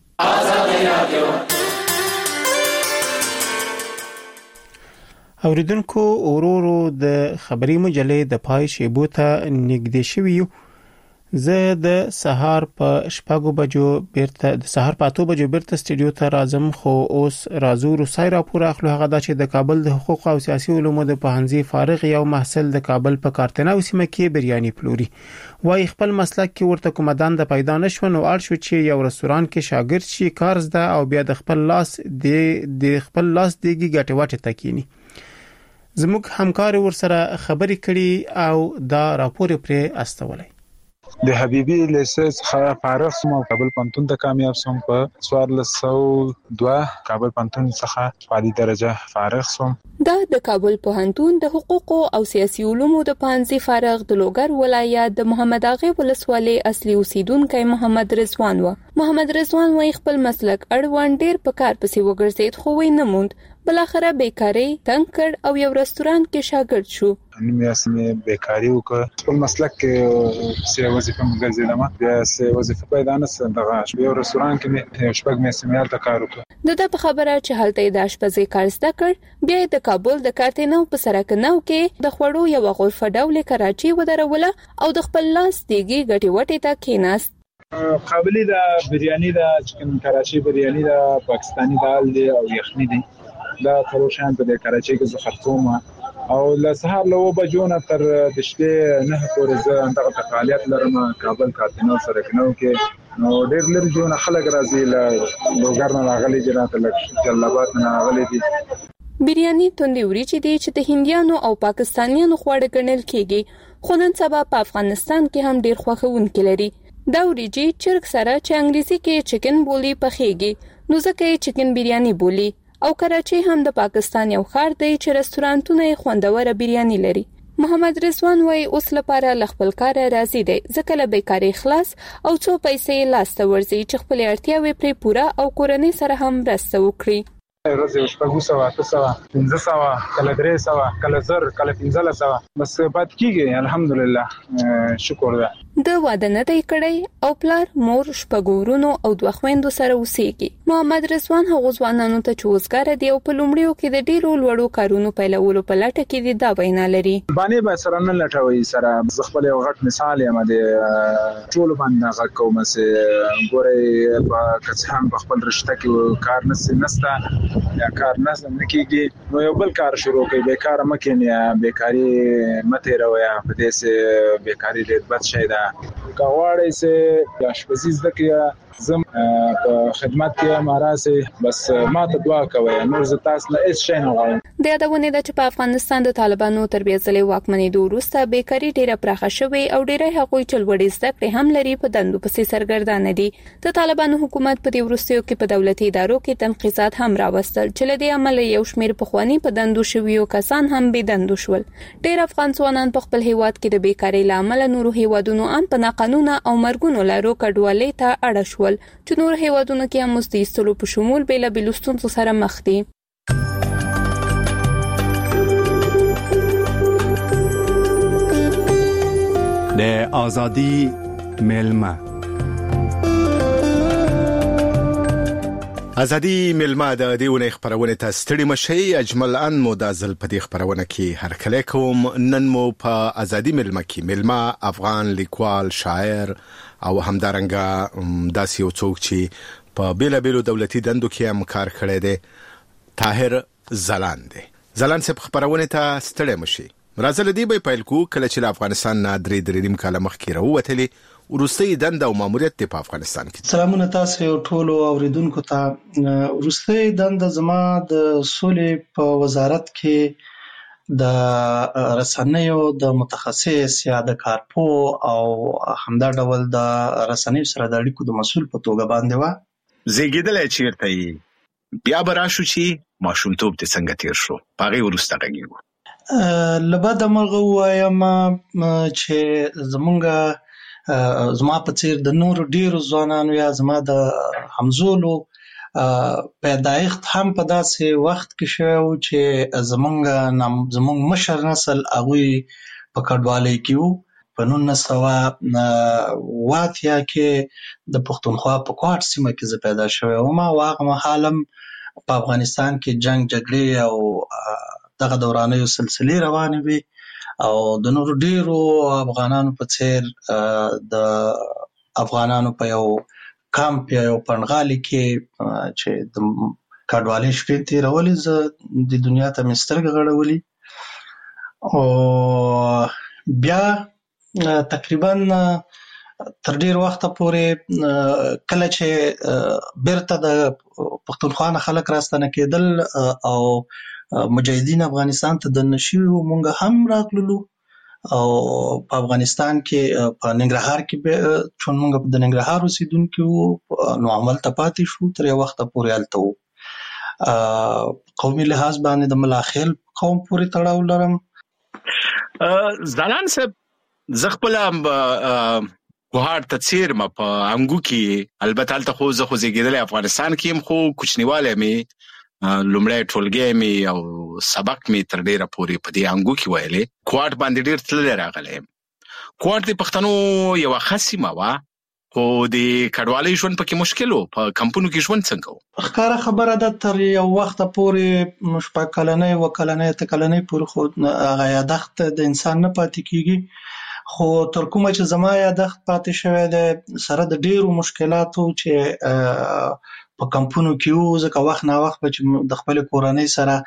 اوریدونکو اورورو د خبري مجلې د پای شیبو ته نږدې شوی یو. زه د سهار په 8 بجو بیرته سټډیو ته راځم، خو اوس راځو روسای راپور اخلو. هغه دا چې د کابل د حقوق او سیاسي علومو د پوهنځي فارغ یو محصل د کابل په کارتناو سیمه کې بریاني پلوري. وای خپل مسلک کې ورته کوم دند پیدا نشو نو اړ شو چې یو رستوران کې شاګرد شي، کار زده او بیا د خپل لاس دیږي ګټه واټه تکینی. زموږ همکار ورسره خبرې کړي او دا راپور پرې استولای. د حبيبي لیسنس څخه فارغ شوم او کابل پوهنتون ته کامیاب شوم. په 1402 کابل پوهنتون څخه عالی درجه فارغ شوم. دا د کابل پوهنتون د حقوق او سیاسي علومو د پوهنځي فارغ د لوګر ولایت د محمد اغا ولسوالۍ اصلي اوسیدونکو محمد رضوان و. محمد رضوان وايي خپل مسلک اړوند ډیر په کار پسې وګرځید خو وای نه موند. بلاخره بیکاری تنگ کړ او یو رستوران کې شاګرد شو. مې اسمه بیکاری وکړ. خپل مسلک کې سې وظیفه مګرځیدم. بیا سې وظیفه پیدا نه سم دغه یو رستوران کې یو شپږ مې سیمال ته کار وکړ. د په خبره چې هلته د آشپزۍ کار زده کړ، بیا د کابل د کارتناو په سرک نو کې د خوړو یو غرفه ډول کراچي ودروله او د خپل لاس دیږي ګټي وټي ته کېناست. قابلی د بریانی د چکن کراچي بریانی د پاکستانی دال دی او یخنی دی. دا ټول شان په کراچي کې زه خرڅوم او له سهار له 9 بجو نه تر د شپې 9 پورې زه دغه فعالیت لرم. کابل کارتناو سره کنو کې نو ډېر لږ جون خلک راځي له لوګر نه راغلي جنات لک جلابات نه راغلي دي. بریانی توندې وریجې دي چې د هندیانو او پاکستانیانو خواړه ګڼل کېږي، خو نن سبا په افغانستان کې هم ډېر خوښونکي لري. دا وریجې چرګ سره چې انګریزي کې چکن بولی پخېږي، نو ځکه یې چکن بریانی بولی. او کراچي هم د پاکستان یو ښار دی چې رستورانتونه یې خوندوره بریانی لري. محمد رضوان وايي اوس لپاره لخپل کار راضي دی، ځکه له بیکاری خلاص او څو پیسې لاسته ورځي چې خپل اړتیاوې پرې پوره او کورنۍ سره هم مرسته وکړي. ورځ شپږ سوه 1500 کله 300 کله 1000 کله 1500 بس پات کیږي. الحمدلله شکر ده. د واده نه دی کړی او پلار مور شپګورونو او دوه خويندو سره اوسېږي. محمد رضوان هغه ځوانانو ته چې وزګار دي او په لومړیو کې د ډیرو لوړو کارونو پیلولو په لټه کې دي دا وینا لري. باندې به سره نه لټوي سره خپل یو غټ مثال یم د ټول باندې غږ کوم چې ګوري په کڅهم په خپل رشته کې کار نسته یا کار نه کیږي نو یو بل کار شروع کوي. بیکار مکه بیکاری مته رویا په دې سه بیکاری دې بد شي دا کاوړې سه آشپزي زده کړه زم په خدمت کې مراسه بس ما ته دعا کوي نور ز تاسو نه هیڅ شي نه غواړم. د یادونه ده چې په افغانستان د طالبانو تر بیا ځلې واکمنېدو وروسته بیکاري ډیره پراخه شوې او ډیره هغوی چلوړې زده کړې هم لري په دندو پسې سرګردانه دي. د طالبانو حکومت په دې وروستیو کې په دولتي ادارو کې تنقیزات هم راوستل چې له دې عمل یو شمېر پخوانی په دندو شویو کسان هم بې دندو شول. ډیر افغان ځوانان په خپل هیواد کې د بیکاري لامل نورو هیوادونو هم په ناقانونه او مرګونو لارو کډوالۍ ته اړ شول چې نور هیوادونو کې هم مزد ایستلو په شمول بیلابیل ستونزو سره مخ دي. د آزادی ملما ازادي ملما د دیونه خبرونه ته ستړي مشي اجمل ان مدازل په دې خبرونه کې هر کله کوم نن مو په ازادي ملما کې ملما افغان لیکوال شاعر او همدارنګه داسې یو څوک چې په بیلابیلو دولتي دندو کې هم کار کړی دی طاهر زلان دی. زلان سپ خبرونه ته ستړي مشي مرزل دی به پیل کو کله چې افغانستان نه درې نیم کاله مخکې راووتلی ورستۍ دنده او ماموریت په افغانستان کې. سلامونه تاسو ټول اوریدونکو ته. ورستۍ دنده زما د سولې په وزارت کې د رسنیو د متخصص یا د کارپو او همدا ډول د رسنیو سره د اړیکو د مسؤل په توګه باندې و. زیږیدل چیرته بیا براشو چې ماشومتوب ته څنګه تیر شو پاغي ورسته غږیږي. لبد مرغه وایم چې زمونږ زما په څیر د نور ډیرو ځوانانو یا زما د همزولو پیدایښت هم په داسې وخت کې شو چې زمونږ مشر نسل هغوی په کډوالۍ کې وو. په 1980 کې د پښتونخوا په کوټ سیمه کې زه پیدا شوی وم او هغه مهال هم په افغانستان کې جنگ جګړې او دغه دورانیو سلسلې روانې وي او د نور ډیرو افغانانو په څیر د افغانانو په یو کامپ یا یو پنغالي کې چې د کډوالۍ شپې تیرولې زه د دنیا ته مې سترګې غړولې او بیا تقریبا تر ډیر وخته پورې کله چې بیرته د پښتونخوا نه خلک راستنه کېدل او مجاهدین افغانستان ته د نشیو مونږ هم راغلو او په افغانستان کې په ننګرهار کې چون مونږ د ننګرهار اوسیدونکو وو نو عمل ته پاتې شو تر یو وخت پورې هلته وو. قومي لحاظ باندې د ملاخیل قوم پورې تړاو لرم. زلان صاحب زه خپل کوهار ته چیر ما په انګو کې البته هلته خو زه زیږیدلی افغانستان کې هم خو کوچنیوالی مې لومړی ټولګی مې او سبق مې تر ډیره پورې په دې انګو کې ویلې. کوټ باندې ډیر تللی راغلی یم. کوټ د پښتنو یوه ښه سیمه وه خو د کډوالۍ ژوند پکې مشکل و. په کمپونو کې ژوند څنګه و؟ ښکاره خبره ده تر یو وخته پورې شپږ کلنۍ اووه کلنۍ اته کلنۍ پورې خو هغه یادښت د انسان نه پاتې کېږي خو تر کومه چې زما یادښت پاتې شوی دی سره د ډیرو مشکلاتو چې په کمپونو کې وو ځکه وخت نا وخت به چې د خپل کورنۍ سره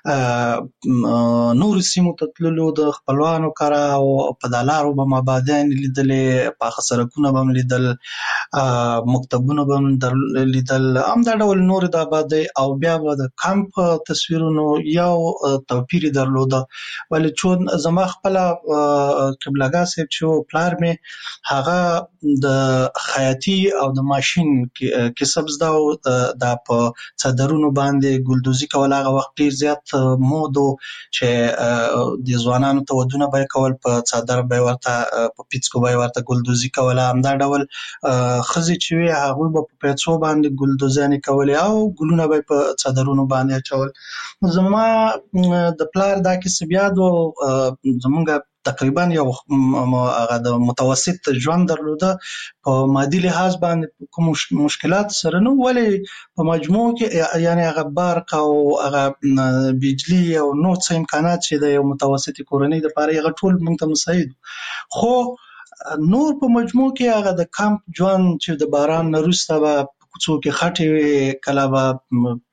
نور سیمو ته تللو د خپلوانو کره او په دلارو به مابادیان لیدلې پاخه سرکونه به لیدل مکتبونه به لیدل همدا ډول نور د آبادۍ او بیا به د کمپ تصویرونو یو توپیر درلوده ولې چون زما خپل قبلګاه صاحب چې پلار مې هغه د خیاطي او د ماشین کسب زده و دا په څادرونو باندې ګلدوزي کول هغه وخت ډیر زیات مود چې د ځوانانو ته ودونه به کول په څادر به ورته په پیڅکو به ورته ګلدوزي کول همدا ډول خزي چې وي هغه به په پیڅو باندې ګلدوزانې کول او ګلونه به په څادرونو باندې اچول. زما د پلار دا کیسه بیا دو زمونږ تقریبا یو هغه د متوسط ژوند درلوده په مادي لحاظ باندې کوم مشکلات سره نه ولې په مجموع کې یعنی هغه برق او هغه بجلی او نور څه امکانات چې د یو متوسط کورنۍ لپاره هغه ټول موږ ته مساعد خو نور په مجموع کې هغه د کمپ ژوند چې د باران نه وروسته به کوڅو کې خټې کله به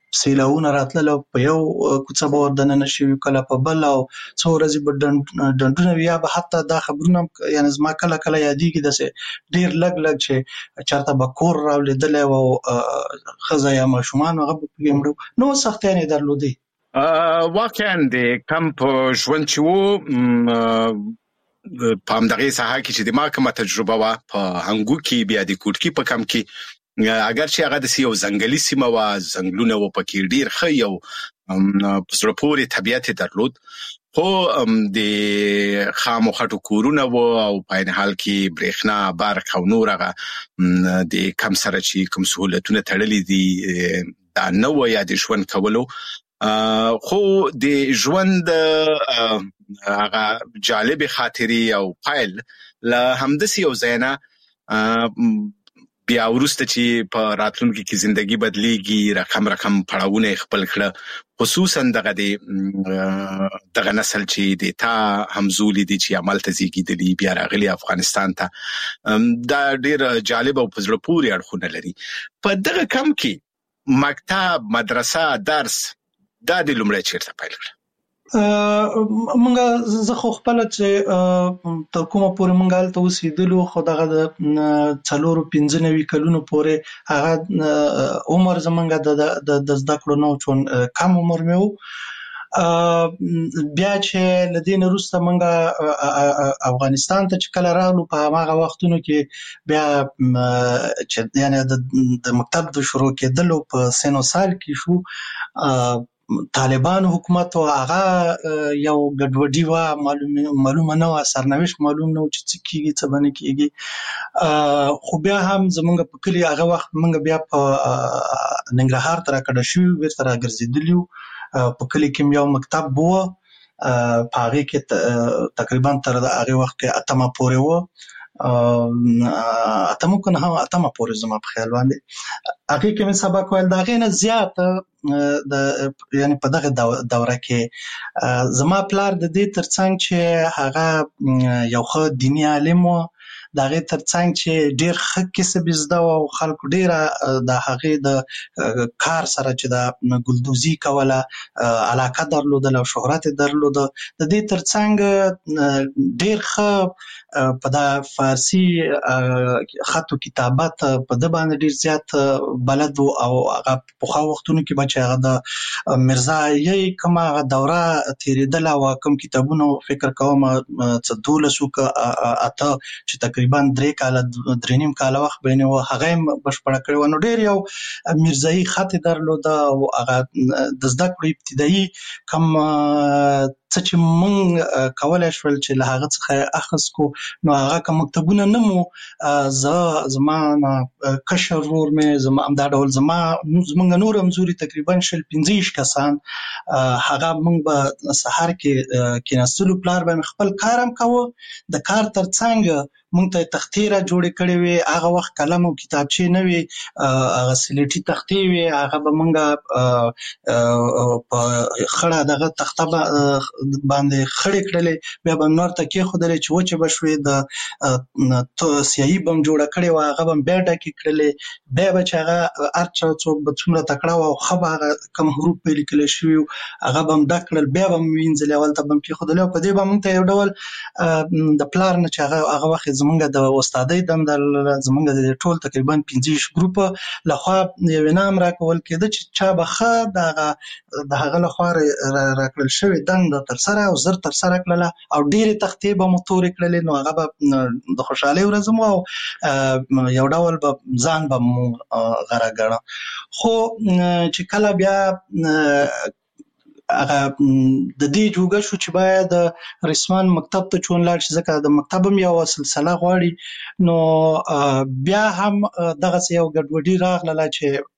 سیلاونه راتلل په یو کوڅه به وردننه شوي کله په بل او څو ورځې به ډنډونه وي یا به حتی دا خبرونه یعنې زما کله کله یادېږي داسې ډېر لږ چې چېرته به کور راولېدلی و او ښځه یا ماشومان هغه به پکې مړه نو سختیانې یې درلودې. واقعا د کمپ ژوند چې و په همدغې ساحه کې چې د ما کومه تجربه وه په هنګو کې بیا د کوټکي په کمپ کې اگر چې هغه داسې یو ځنګلي سیمه وه ځنګلونه و پکې ډېر ښه یو په زړه پورې طبیعت یې درلود خو د خامو خټو کورونه و او په عین حال کې برېښنا برق او نور هغه د کم سره چې کوم سهولتونه تړلي دي دا نه و یا د ژوند کولو خو د ژوند هغه جالب خاطرې او پایل له همداسې یو ځای نه بیا وروسته چې په راتلونکي کې زندگی بدلیږي رقم پړاوونه خپل کړه خصوصا دغه نسل چې د تا همزولي دي چې عمل ته زیږیدلي بیا راغلي افغانستان ته دا ډېر جالب او په زړه پورې اړخونه لري. په دغه کم کې مکتب مدرسه درس دا د لومړی چیرته پیل کړه؟ مونږ زه خو خپله چې تر کومه پورې مونږ هلته اوسېدلو خو دغه د 4-5 کلونو پورې هغه عمر زمونږ د زده کړو نه و چون کم عمر مې و. بیا چې له دې نه وروسته مونږ افغانستان ته چې کله راغلو په هماغه وختونو کې بیا چې یعنې د مکتب د شروع کېدلو په سن و سال کې شو طالبانو حکومت و هغه یو ګډوډي وه معلومه نه وه سرنوشت معلوم نه و چې څه کېږي څه به نه کېږي خو بیا هم زمونږ په کلي هغه وخت مونږ بیا په ننګرهار ته راکډه شوي بېرته راګرځېدلي وو په کلي کې یو مکتب و په هغې کې تقریبا تر هغې وخت کې 8مه پورې وه 8مه که نه 8مه پورې زما په خیال باندې هغې کې مې سبق ویل د هغې نه زیات یعنې په دغه دوره کې زما پلار د دې ترڅنګ چې هغه یو ښه دیني عالم و د هغې ترڅنګ چې ډېر ښه کسب یې زده و او خلکو ډېره د هغې د کار سره چې د ګلدوزي کوله علاقه درلودله او شهرت یې درلوده د دې ترڅنګ ډېر ښه په دا فارسي خط و کتابت په ده باندې ډېر زیات بلد و او هغه پخوا وختونو کې به چې هغه د مرزایي کومه هغه دوره تېرېدله او کوم کتابونه فکر کوم 12 که 8 چې تقریبا 3 کاله 3.5 کاله وخت به یې و هغه یې بشپړه کړې وه نو ډېر یو مرزایي خط یې درلوده او هغه د زده کړو ابتدایي کوم څه چې مونږ کولی شول چې له هغه څخه یې اخذ کړو نو هغه که مکتبونه نه مو زما کشر ورور مې همدا ډول زمونږ نور همزوري تقریبا 15 کسان هغه مونږ به سهار کې کېناستلو پلار به مې خپل کار هم کوه د کار ترڅنګ مونږ ته تختې را جوړې کړې وې هغه وخت قلم او کتابچې نه وې هغه سلیټي تختې وې هغه به مونږ په خړه دغه تخته باندې خړې کړلې بیا به نور ته کېښودلې چې وچې به شوې د سیاهي به م جوړه کړې وه هغه به م بیا ډکې کړلې بیا به چې هغه هر چا څوک به څومره تکړه وه او ښه به هغه کوم حروف به یې لیکلی شوي وو هغه به م ډک کړل بیا به م وینځلې اول ته به م کېښودلې او په دې به مونږ ته یو ډول د پلار نه چې هغه وخت زمونږ د استادۍ دنده زمونږ د ټول تقریبا 15 ګروپه لخوا یو انعام راکول کېده چې چا به ښه د هغه لخوا راکړل شوې دنده ترسره او زر ترسره کړله او ډېرې تختې به مو تورې کړلې نو هغه به د خوشحالۍ ورځ مو او یو ډول به ځان به مو غره ګڼه خو چې کله بیا هغه د دې جوګه شو چې باید رسمان مکتب ته چون لاړ شي ځکه د مکتب هم یو سلسله غواړي نو بیا هم دغسې یو ګډوډي راغله چې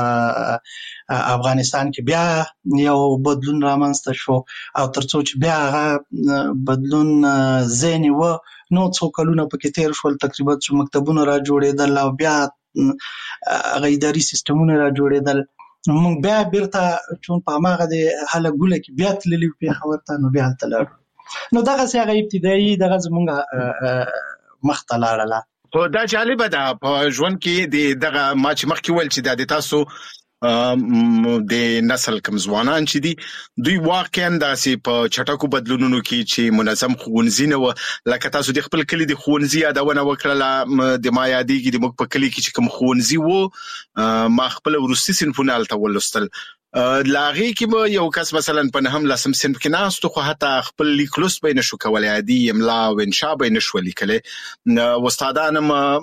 په افغانستان کې بیا یو بدلون رامنځته شو او تر څو چې بیا هغه بدلون ځای نیوه نو څو کلونه پکې تېر شول تقریبا چې مکتبونه را جوړېدل او بیا هغه اداري سیستمونه را جوړېدل مونږ بیا بیرته چون په هماغه د هله ګوله کې بیا تللي وو پېښور ته نو بیا هلته لاړو نو دغسې هغه ابتدایي دغه زمونږ مخته لاړله. خو دا جالبه ده په ژوند کې دغه ما چې مخکې ویل چې دا د تاسو د نسل کم ځوانان چې دي دوی واقعا داسې په چټکو بدلونونو کې چې منظم ښوونځي نه و لکه تاسو د خپل کلی د ښوونځي یادونه وکړه د ما یادېږي د موږ په کلی کې چې کوم ښوونځي وو ما خپل وروستي صنفونه هلته ولوستل لاغي کې به یو کس مثلا په نهم لسم صنف کې ناست خو حتی خپل لیک لوست به نشو کولای عادي املا او انشاء به نشو لیکلی استادان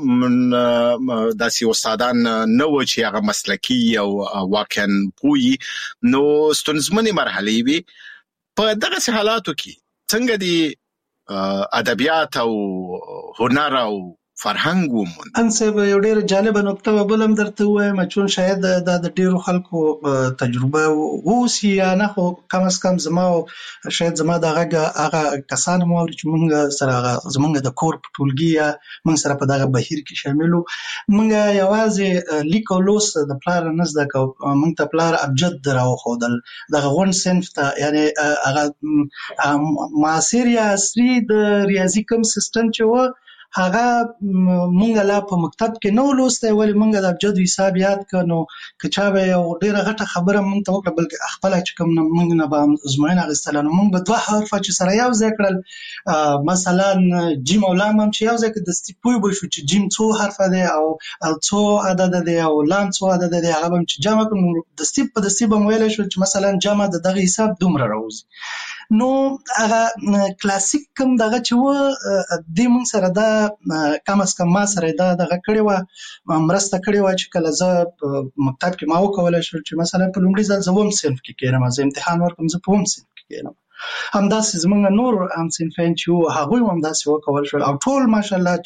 داسې استادان نو چې هغه مسلکی او واقعا پوي نو ستونزمنې مرحلې وي په دغه حالاتو کې څنګه دي ادبیات او هنر او فرهنګ ومون انسب یو ډیر جالب نقطه بلم درته وایم چې شاید د ډیرو خلکو تجربه ووسی یا نه خو کم از کم شاید زما دغه هغه کسان مو چې موږ سره زمونږ د کور په ټولګي یا موږ سره په دغه بهیر کې شاملو موږ یوازې لیک او لوست د پلار نه زده کو موږ ته پلار ابجد راو خودل دغه غون صنف ته یعنی هغه معاصر یا عصري د ریاضي کوم سیستم چې و هغه مونږ لا په مکتب کې نو لوسته ولی مونږ د ابجد حساب یاد کړو کچا به یو ډیره غټه خبره مونږ ته وکړه بلکې خپل چې کوم مونږ نه به زموږ غستل نو مونږ به دوه حرف چې سره یو ځای کړل مثلا جیم او لام هم چې یو ځای کې د استپوی بل شو چې جیم څو حرف دی او څو عدد دی او لام څو عدد دی هغه هم چې جمع کړو د استپ په استپ ویل شو چې مثلا جمع د دغه حساب دومره راوځي نو هغه کلاسیک کوم دغه چې و د مون سره دا کم از کم ما سره دا دغه کړی و مرسته کړی و چې کله زه مکتب کې ما وکولای شو چې مثلا په لومړي ځل زوم صنف کې کېرم زه امتحان ورکوم زه په هم صنف کې کېرم همداسې زمونږ نور هم صنفین چې هغوی هم همداسې وکول شول او ټول ماشاءالله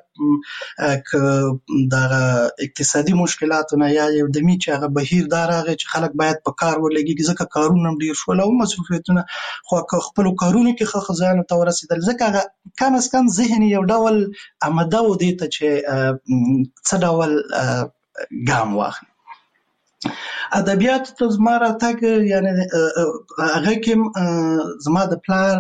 چا دغه اقتصادي مشکلاتونه یا یو دمي چې هغه بهیر دا راغی چې خلک باید په کار ولګي ځکه کارونه هم ډېر شول او مصروفیتونه خو خپلو کارونو کې ښه ښځیانو ته ورسېدل ځکه هغه کم از کم ذهن یو ډول آمده و دې ته چې څه ډول ګام واخلي ادبیات ته زما راتګ یعنی هغه کې زما د پلار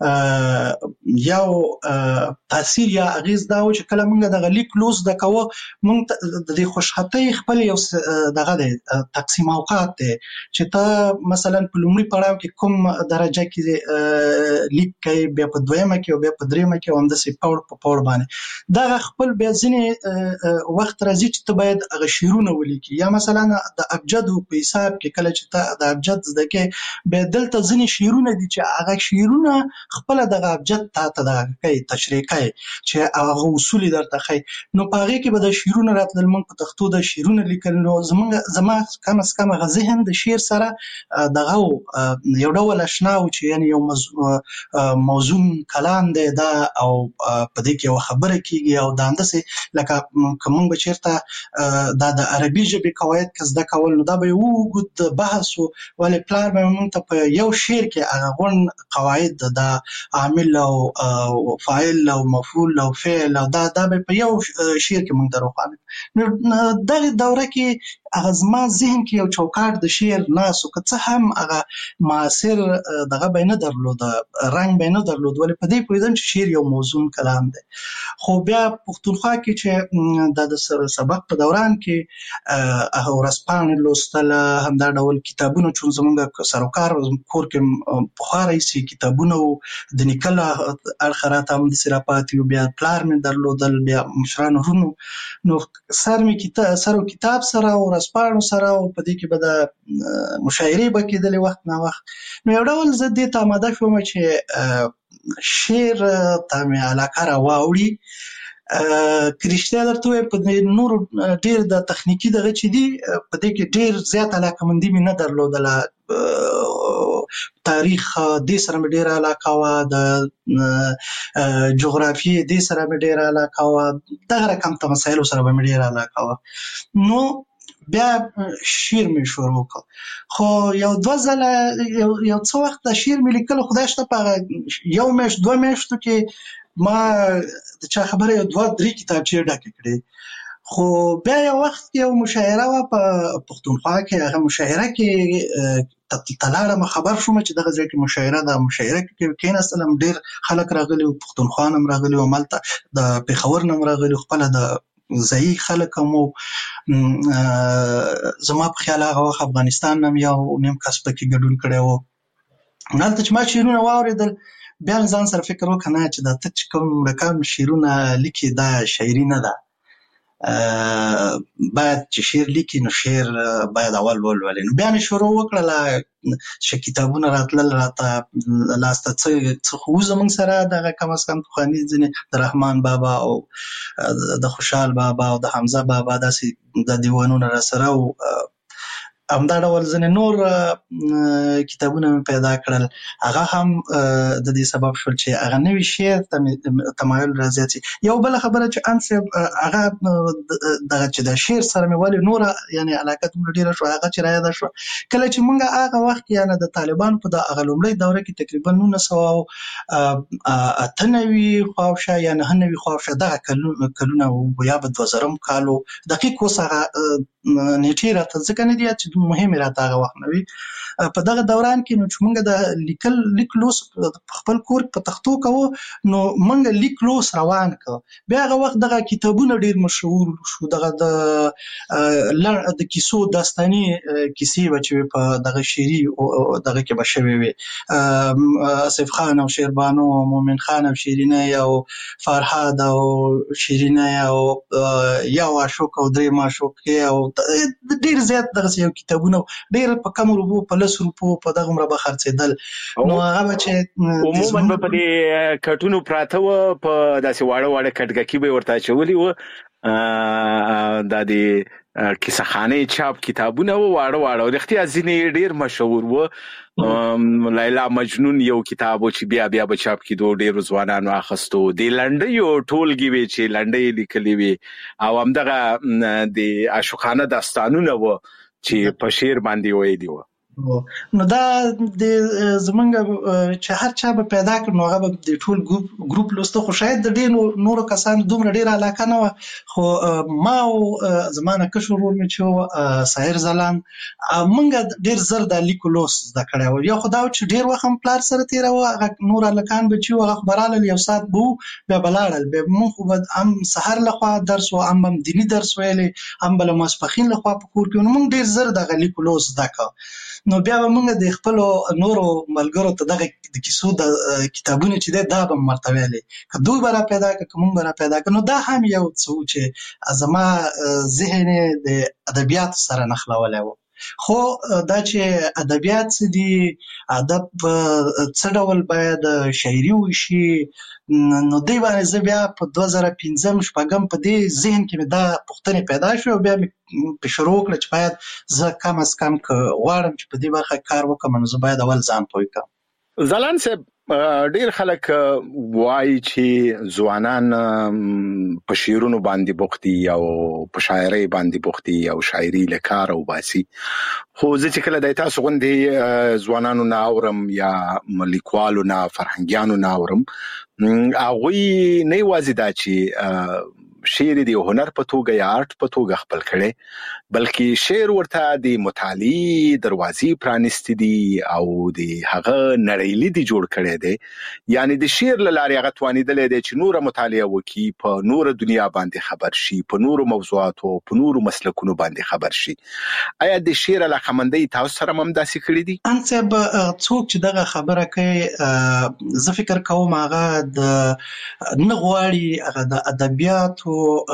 یو تاثیر یا اغیز دا و چې کله موږ دغه لیک لوست د کوو موږ د خوشحالۍ خپل یو دغه دی تقسیم اوقات دی چې ته مثلا په لومړي پړاو کې کوم درجه کې لیک کوي بیا په دویمه کې او بیا په دریمه کې همداسې پوړ په پوړ باندې دغه خپل بیا ځینې وخت راځي چې ته باید هغه شعرونه ولیکي یا مثلا د ابجد په حساب کې کله چې ته د ابجد زده کې بیا دلته ځینې شعرونه دي چې هغه شعرونه خپل دغه ابجد ته د کوي تشریح کوي چې هغه اصول درته کوي نو په هغه کې به د شعرونه راتلل موږ په تختو د شعرونه لیکل نو زما کم از کم هغه ذهن د شعر سره دغه یو ډول آشنا و چې یعنی یو موزون کلام دی دا او په دې کې یو خبره کیږي او دا انداسې لکه کوم به چیرته دا د عربي ژبې قواعد که زده کول نو دا به یو اوږد بحث ولې پلار به موږ ته په یو شعر کې هغه غون قواعد د عامل او فاعل او مفعول او فعل او دا به په یو شعر کې موږ دروخانه نو دغه دوره کې هغه زما ذهن کې یو چوکاټ د شعر ناسو که څه هم هغه معاصر دغه به نه درلود رنګ به نه درلود ولې په دې پوهېدم چې شعر یو موزون کلام دی خو بیا پښتونخوا کې چې د سبق په دوران کې هغه ورځپاڼې لوستل همدا ډول کتابونه چون زمونږ سروکار کور کې پخوا راهیسې کتابونه د نیکه اړخه راته همداسې راپاتې بیا پلار مې درلودل بیا مشرانو ورونو نو سر و کتاب سره او ورځپاڼو سره او په دې کې به د مشاعرې به کېدلې وخت نه وخت نو یو ډول زه دې ته آماده شوم چې شعر ته مې علاقه راواوړي که رښتیا درته ووایم په نورو ډېر د تخنیکي دغه چې دي په دې کې ډېر زیات علاقهمندي مې نه درلودله تاریخ دې سره مې ډېره علاقه وه د جغرافیې دې سره مې ډېره علاقه وه دغه رقم ته مسایلو سره به مې ډېره علاقه وه نو بیا شعر مې شروع کړ خو یو دوه ځله یو څه وخت د شعر مې لیکلو خدای شته په یو میاشت دوه میاشتو کې ما د چا خبره یو دوه درې کتابچې ډکې کړې خو بیا یو وخت کې یو مشاعره وه په پښتونخوا کې هغه مشاعره کې تلاړم خبر شوم چې دغه ځای کې مشاعره ده مشاعره کې کېناستلم ډېر خلک راغلي وو پښتونخوا نه هم راغلي وو هملته د پېښور نه هم راغلي وو خپله د ځایي خلک هم زما په خیال هغه وخت افغانستان هم یو نیم کس پکې ګډون کړی و. هلته چې ما شعرونه واورېدل بیا ځان سره فکر وکړه نه چې دا ته چې کوم رقم شعرونه لیکي دا شاعري نه ده. باید چې شعر لیکي نو شعر باید اول ولولي. نو بیا مې شروع وکړله چې کتابونه راتلل راته لاسته څه خو زموږ سره دغه کم از کم پخواني ځینې د رحمان بابا او د خوشحال بابا او د حمزه بابا داسې د دیوانونه راسره و. همدا ډول ځینې نور کتابونه مې پیدا کړل، هغه هم د دې سبب شول چې هغه نوي شعر ته مې تمایل رازیات شي. یو بله خبره چې انصب هغه دغه چې د شعر سره مې ولې نوره یعنې علاقه دومره ډېره شوه هغه چې رایاده شوه کله چې موږ هغه وخت یعنې د طالبانو په د هغه لومړۍ دوره کې تقریبا 1998 خواوشا یا 99 خواوشا دغه کلونه یا به 2000 کال و. دقیق اوس هغه نیټې راته ځکه نه دي چې مهمې راته هغه وخت نه وي. په دغه دوران کې نو چې موږ د لیک لوس خپل کور په تختو کوو نو موږ لیک لوس روان کو. بیا هغه وخت دغه کتابونه ډېر مشهور شو، دغه د کیسو داستاني کیسې به چې په دغه شعري دغه کې به شوې وي. آصف خان او شیربانو او مومن خان او شیرینه او فرهاد او شیرینه او یو عاشق او درې معشوقې او ډېر زیات دغه یو کتابونه ډېر په کم روپو په 10 روپو په دغه عمره به خرڅېدل. نو هغه به چې عموما به په دې کټونو پراته وه، په داسې واړه واړه کټګکي به یې ورته اچولي وه. دا د کیسهخانې چاپ کتابونه وه واړه واړه، رښتیا ځینې ډېر مشهور وه. لیلا مجنون یو کتاب و چې بیا به چاپ کېدو، ډېرو ځوانانو اخیستو. د لنډیو ټولګې وې چې لنډۍ لیکلې وې او همدغه د عاشقانه داستانونه وه چې په شعر باندې ویلي وه. نو دا د زمونږ چې هر چا به پیدا کړ نو هغه به د ټول ګروپ لوسته، خو شاید د ډېرو نورو کسانو دومره ډېره علاقه نه وه. خو ما او زما نه کشر ورور مې چې و ساحر ځلاند موږ ډېر زر د لیکو لوس زده کړی و. یو خو دا و چې ډېر وخت هم پلار سره تېراوه، هغه نور هلکان به چې و هغه خو به رالل یو ساعت به و بیا به لاړل. بیا موږ خو به هم سهار لخوا درس و هم دیني درس ویلی هم به له ماسپښین لخوا په کور کې. نو موږ ډېر زر دغه لیکو لوس زده کړه. نو بیا به موږ د خپلو نورو ملګرو ته دغه د کیسو د کتابونه چې دی دا به م ورته ویلې، که دوی به را پیدا کړه که موږ به را پیدا کړه. نو دا هم یو څه و چې زما ذهن یې د ادبیاتو سره نښلولی و. خو دا چې ادبیات څه دي، ادب څه ډول باید شاعري وشي، نو دی باندې زه بیا په 2005-06 په دې ذهن کې مې دا پوښتنې پیدا شوې او بیا مې په شروع وکړه چې باید زه کم از کم که غواړم چې په دې برخه کار وکړم نو زه باید اول ځان پوه کړم. ځلاند صاحب، ډېر خلک وایي چې ځوانان په شعرونو باندې بوخت دي او په شاعرۍ باندې بوخت دي او شاعري له کاره وباسي. خو زه چې کله د تاسو غوندې ځوانانو نه اورم یا لیکوالو نه فرهنګیانو نه اورم، هغوی نه یوازې دا چې شعر د هنر په توګه یا آرټ په توګه خپل کړي، بلکې شعر ورته د مطالعې دروازې پرانیستې دي او د هغه نړۍ لید جوړ کړی دی. یعنی د شعر له لارې هغه توانېدلی دی چې نوره مطالعه وکړي، په نوره دنیا باندې خبر شي، په نورو موضوعاتو په نورو مسلکونو باندې خبر شي. آیا د شعر علاقمندۍ تاسو سره هم داسې کړي دي؟ صاحب، څوک چې دغه خبره کوي زه فکر کوم هغه نه غواړي هغه د ادبیاتو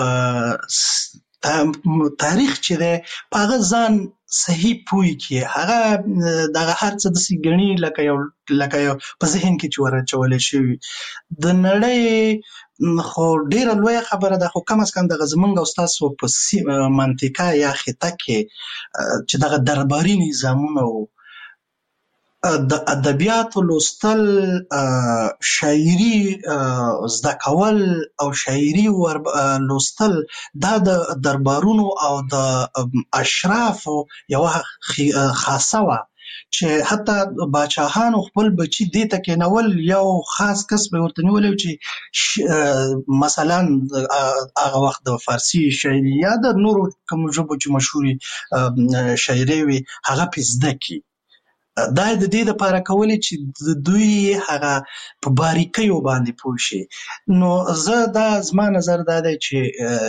تاریخ چې دی په هغه ځان صحیح پوه کړي. هغه دغه هر څه داسې ګڼي لکه یو په ذهن کې چې ورچولی شوي. د نړۍ خو ډېره لویه خبره ده، خو کم از کم دغه زمونږ او ستاسو په منطقه یا خطه کې چې دغه درباري نظامونه و، د ادبیاتو لوستل، شاعري زده کول او شاعري لوستل دا د دربارونو او د اشرافو یوه خاصه وه چې حتی باچاهانو خپل بچي دې ته کېنول، یو خاص کس به ورته نیولی چې مثلا هغه وخت د فارسي شاعري یا د نورو کومو ژبو چې مشهورې شاعرۍ وي هغه پې زده کړي. دا د دې دپاره کولی چې دوی هغه په باریکیو باندې پوه شي. نو زه دا زما نظر دا دی چې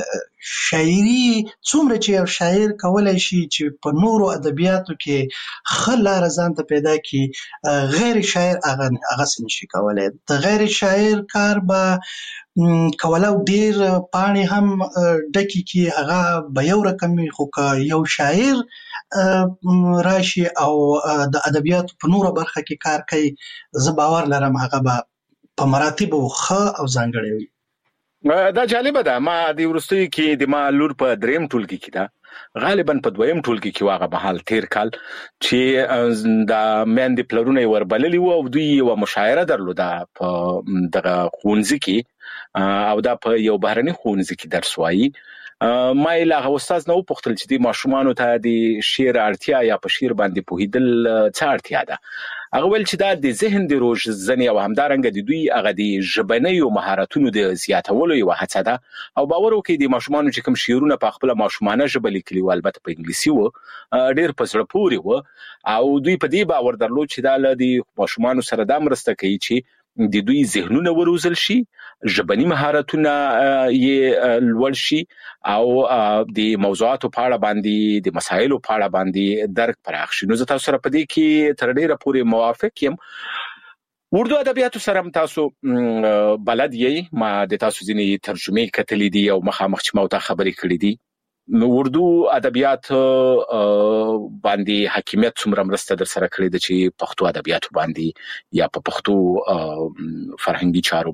شاعري څومره چې یو شاعر کولای شي چې په نورو ادبیاتو کې خلاره ځان ته پیدا کړي، غیر شاعر هغه څه نشي کولای. د غیر شاعر کار به کولو ډیر پاڼې هم ډکې کی، هغه به یو رقم وي، خو که یو شاعر راشي او د ادبیاتو په نوره برخه کې کار کوي، زه باور لرم هغه به په مراتبو ښه او ځانګړی وي. دا جالبه ده. ما د وروستیو کې د ما لور په دریم ټولګي کې ده، غالبا په دویم ټولګي کې واغه مهال تیر کال چې د میندې پلرونه وربللی وو او دوی یو مشاعره درلوده په دغه ښوونځي کې او دا په یو بهرني ښوونځي کې درس وایي. ما یې له هغه استاد نه وپوښتل چې د ماشومانو ته د شعر اړتیا یا په شعر باندې پوهېدل څه اړتیا ده. هغه ویل چې دا د ذهن د روزنې او همدارنګه د دوی هغه د ژبنیو مهارتونو د زیاتولو یوه هڅه ده. او باور وکړئ د ماشومانو چې کوم شعرونه په خپله ماشومانه ژبه لیکلي وو، البته په انګلیسي وو، ډېر په زړه پورې وو او دوی په دې باور درلود چې دا له د ماشومانو سره دا مرسته کوي چې د دوی ذهنونه وروزل شي، ژبني مهارتونه یې لوړ شي او د موضوعاتو په اړه باندې، د مسایلو په اړه باندې درک پراخ شي. نو زه تاسو سره په دې کې تر ډیره پورې موافق یم. اردو ادبیاتو سره هم تاسو بلد یې، ما د تاسو ځینې ترجمې کتلې دي او مخامخ چې ما ورته خبرې کړې دي. اردو ادبیات باندې حاکمیت څومره مرسته در سره کړې ده چې پښتو ادبیاتو باندې یا په پښتو فرهنګي چارو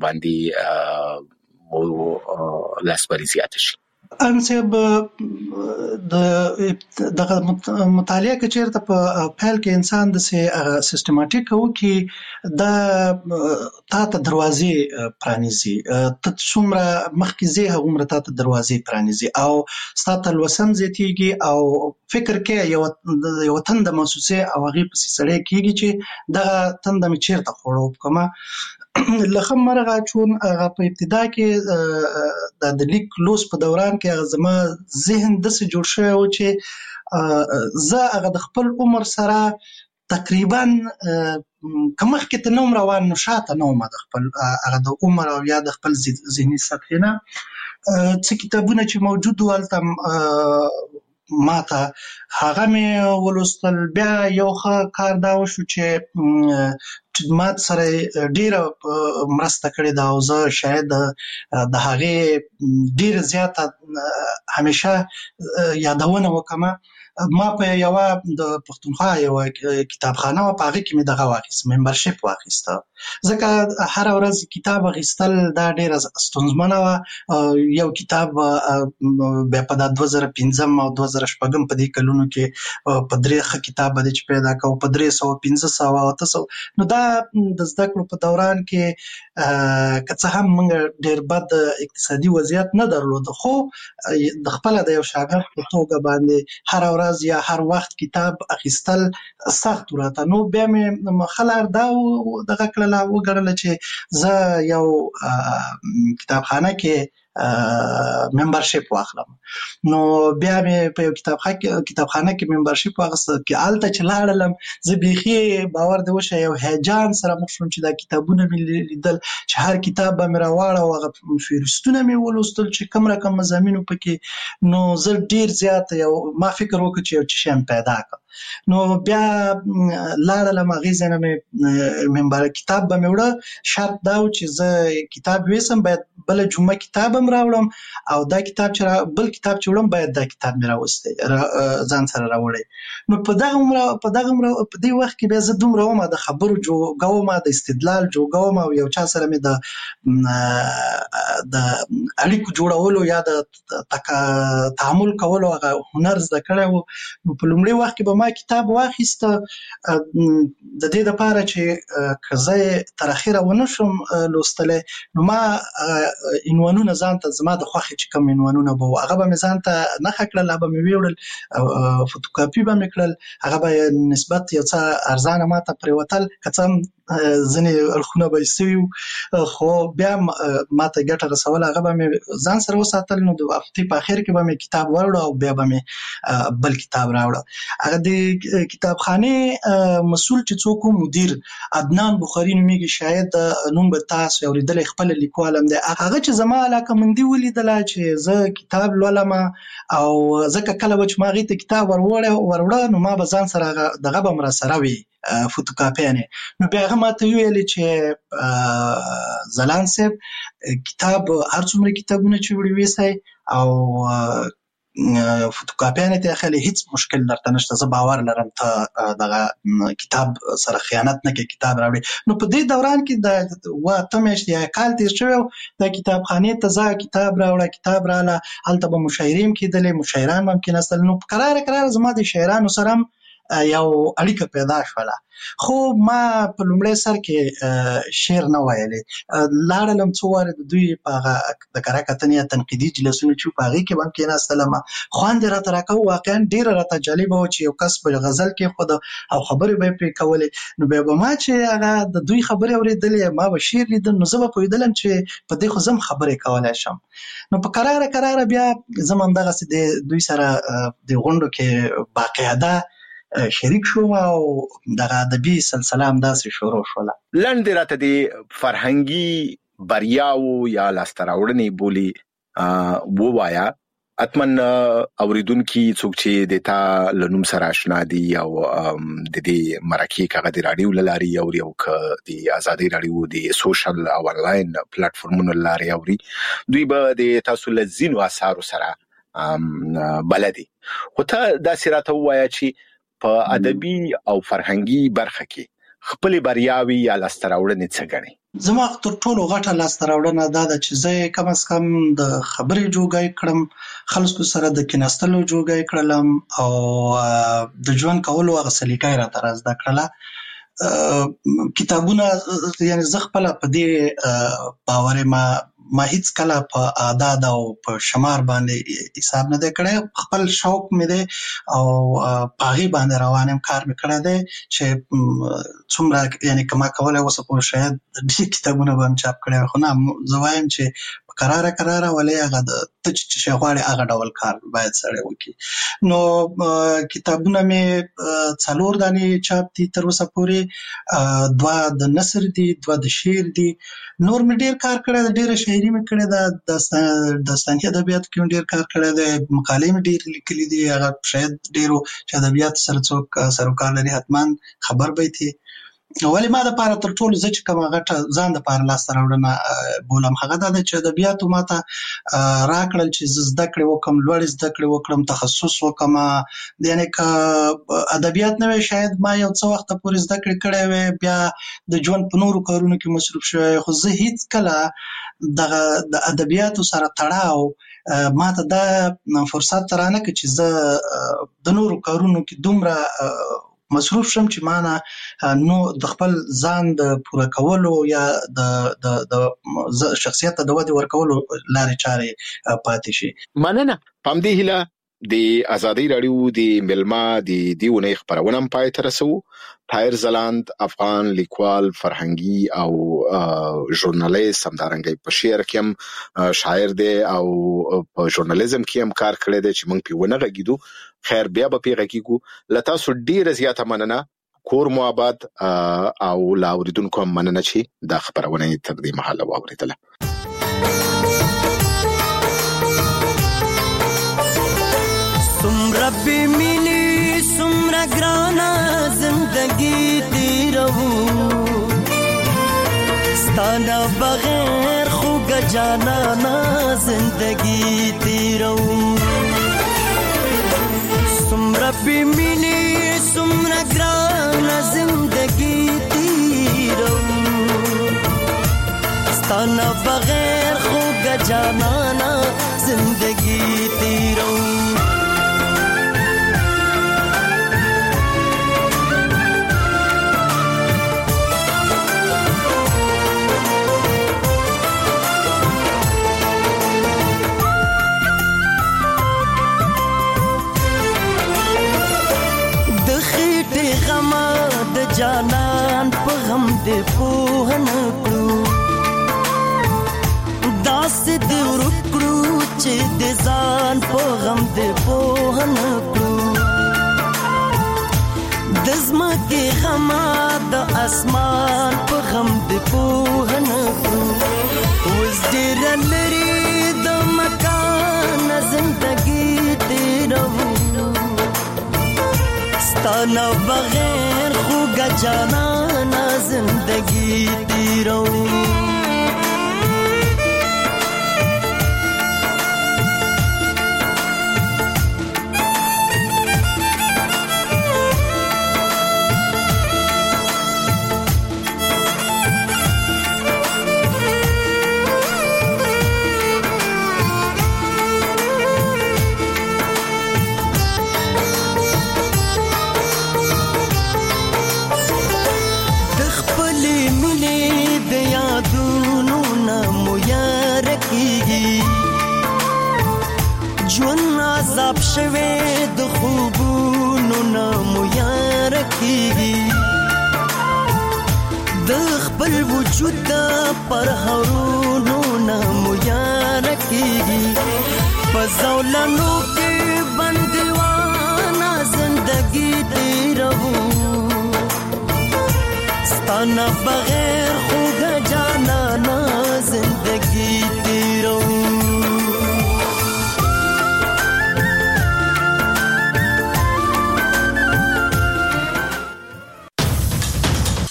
باندې لاسبري زیاته شي؟ انصب دغه مطالعه کې چیرته په پیل کې انسان د سیستماتیک وو کې دا تا ته دروازې پرانیزي، ته څومره مخکې ځې هغومره تا ته دروازې پرانیزي او ستا ته لوسم زیاتېږي او فکر کې یو تنده محسوسې او هغې پسې سړی کېږي چې دغه تنده مې چیرته خوړو وکړمه. لخم مرغه چون هغه په ابتدا کې د لیک لوس په دوران کې هغه زما ذهن داسې جوړ شوی و چې زه هغه د خپل عمر سره تقریبا که مخکې ته نه وم روان نو شاته نه وم د خپل هغه د عمر او یا د خپل ذهني سطحې نه. څه کتابونه چې موجود و هلته ماته هغه مې ولوستل. بیا یو ښه کار دا وشو چې ما سره ډیره مرسته کړې ده او زه شاید د هغې ډیره زیاته همیشه یادونه وکړم. ما په یوه د پښتونخوا یوه کتابخانه وه، په هغې کې مې دغه واخیست، ممبرشپ واخیسته، ځکه هره ورځ کتاب اخیستل دا ډیره ستونزمنه وه. یو کتاب بیا په دا 2005 او 2006 په دې کلونو کې په درې ښه کتاب باندې چې پیدا کوو په 300 500 او 800. نو دا د زده کړو په دوران کې که څه هم موږ ډیر بد اقتصادي وضعیت نه درلود، خو د خپله د یو شاګرد په توګه باندې هره ورځ یا هر وخت کتاب اخیستل سخت راته. نو بیا مې خلار دا دغه کړله وګڼله چې زه یو کتابخانه کې ممبرشپ واخلم. نو بیا مې په یو کتابخانه کې ممبرشپ واخیسته، کې هلته چې لاړلم زه بیخي باور دې وشه یو هیجان سره مخ شوم چې دا کتابونه مې لیدل چې هر کتاب به مې راواړه او هغه فهرستونه مې ولوستل چې کوم رقم مضامینو پکې. نو زه ډیر زیات ما فکر وکړ چې یو څه شی پیدا کړم. نو بیا لاړلم هغې ځای نه مې کتاب به مې وړه، شرط دا و چې زه کتاب ویسم باید بله جمعه کتاب هم راوړم او دا کتاب چې بل کتاب چې وړم باید دا کتاب مې راوستی ځان سره راوړی. نو په دې وخت کې بیا زه دومره وم د خبرو جوګه وم، د استدلال جوګه وم او یو چا سره مې د اړیکو جوړولو یا د تعامل کولو هغه هنر زده کړی و. نو په لومړي وخت کې به ما کتاب واخیسته د دې دپاره چې که زه یې تر اخره ونه شم لوستلی نو ما عنوانونه ځان ته زما د خوښې چې کوم عنوانونه به وو هغه به مې ځان ته نښه کړل، هغه به مې ویوړل، فوټوکاپي به مې کړل، هغه به نسبت یو څه ارزانه ماته پرېوتل، که څه هم ځینې اړخونه به یې سوي وو خو بیا ماته ګټه رسوله، هغه به مې ځان سره وساتل. نو د هفتې په اخر کې به مې کتاب وروړه او بیا به مې بل کتاب راوړه. هغه د کتابخانې مسؤل چې څوک و مدیر عدنان بخاري نومیږي، شاید نوم به تاسو اورېدلی، خپله لیکوال هم دی. هغه چې زما علاقه رضامندي ولیدله چې زه کتاب لولم او ځکه کله به چې ما هغې ته کتاب وروړه نو ما به ځان سره دغه به م راسره وي فوتوکاپیانې. نو بیا هغه ما ته وویلې چې ځلاند صاحب کتاب هر څومره کتابونه چې وړي ویسئ او فوتوکاپیانې ته اخلي هیڅ مشکل درته نشته، زه باور لرم ته دغه کتاب سره خیانت نه کوې کتاب راوړې. نو په دې دوران کې د 8 میاشتې یا کال تېر شوی و، د کتابخانې ته ځه کتاب راوړه، کتاب راغله، هلته به مشاعرې هم کېدلې، مشاعران به هم کېناستل. نو کراره زما د شاعرانو سره هم یو اړیکه پیدا شوله. خو ما په لومړی سر کې شعر نه ویلې، لاړلم څو وارې د دوی په هغه د کره کتنې یا تنقیدي جلسونه چې په هغې کې به هم کېناستلم، خوند یې راته راکاوه، واقعا ډېره راته جالبه وه چې یو کس به غزل کېښود او خبرې به یې پرې کولې. نو بیا به ما چې هغه د دوی خبرې اورېدلې، ما به شعر لیدل، نو زه به پوهېدلم چې په دې خو زه هم خبرې کولی شم. نو په کراره بیا زه هم همدغسې د دوی سره د غونډو کې باقاعده شریک شوم او دغه ادبي سلسله همداسې شروع شوله. لنډ راته د فرهنګي بریاو یا لاسته راوړنې بولي ووایه. حتمن اوریدونکي څوک چې د تا له نوم سره اشنا دي او د دې مرکې که هغه د راډیو له لارې اوري او که د ازادۍ راډیو د سوشل او انلاین پلیټفارمونو له لارې اوري، دوی به د تاسو له ځینو اثارو سره بلدي. خو ته داسې راته ووایه چې په ادبي او فرهنګي برخه کې خپلې بریاوې یا لاسته راوړنې څه ګڼې؟ زما تر ټولو غټه لاسته راوړنه دا ده چې زه کم از کم د خبرې جوګی کړم، خلکو سره د کېناستلو جوګی کړلم او د ژوند کولو هغه سلیقه یې راته را زده کړله. کتابونه یعنې زه خپله په دې باور یم ما هیڅ کله په اعداد او په شمار باندې حساب نه دی کړی، خپل شوق مې دی او په هغې باندې روان یم، کار مې کړی دی چې څومره یعنې که ما کولی اوسه پورې شاید ډېر کتابونه به هم چاپ کړی، خو نه زه وایم چې په کراره ولې هغه ته چې شی غواړې هغه ډول کار باید سړی وکړي. نو کتابونه مې 4 دانې چاپ دي تر اوسه پورې، 2 د نثر دي، 2 د شعر دي. نور مې ډېر کار کړی دی، ډېره شاعري مې کړې ده، داستاني ادبیاتو کې مې ډېر کار کړی دی، مقالې مې ډېرې لیکلي دي. هغه شاید ډېرو چې ادبیاتو سره څوک سروکار لري حتما خبر به یې. ولې ما دپاره تر ټولو زه چې کومه غټه ځان دپاره لاسته راوړنه بولم هغه دا ده چې ادبیاتو ما ته راکړل چې زه زده کړې وکړم، لوړې زده کړې وکړم، تخصص وکړم. یعنې که ادبیات نه وی شاید ما یو څه وخته پورې زده کړې کړی وی، بیا د ژوند په نورو کارونو کې مصروف شوی، خو زه هیڅ کله دغه د ادبیاتو سره تړاو ما ته دا فرصت رانه کړ چې زه د نورو کارونو کې دومره مصروف شم چې ما نه نو د خپل ځان د پوره کولو یا د شخصیت ته د ودې ورکولو لارې چارې پاتې شي. مننه. په همدې هیله د ازادۍ راډیو د مېلمه د دې اونۍ خپرونه هم پای ته رسوو. طاهر ځلاند افغان لیکوال، فرهنګي او ژورنالیست، همدارنګه په شعر کې هم شاعر دی او په ژورنالیزم کې هم کار کړی دی چې موږ پې ونه غږېدو. خیر بیا به پې غږېږو. له تاسو ډېره زیاته مننه، کور مو آباد، او له اورېدونکو هم مننه چې دا خپرونه یې تر دې مهاله واورېدله. سمره بې مینې سمره ګرانه زندګي تېروو، ستا نه بغیر خوږه جانانه زندګي تېروو. سمره بې مینې سمره ګرانه زندګي تېروو، ستا نه بغیر خوږه جانانه زندګي تېروو. جانان په غم دې پوه نه کړو، داسې دې ورک کړو چې د ځان په غم دې پوه نه کړو. د ځمکې غمه د اسمان په غم دې پوه نه کړو. اوس ډېره لرې زندگی تیرو ستانا بغیر خوگا جانانا زندگی تیرو عذاب شوه د خوبونو نامو یار کیږي د خپل وجود پر هرونو نامو یار کیږي پزولانو کې بندیوانا زندگی تیرو ستانا بغیر خوګ جانا نا زندگی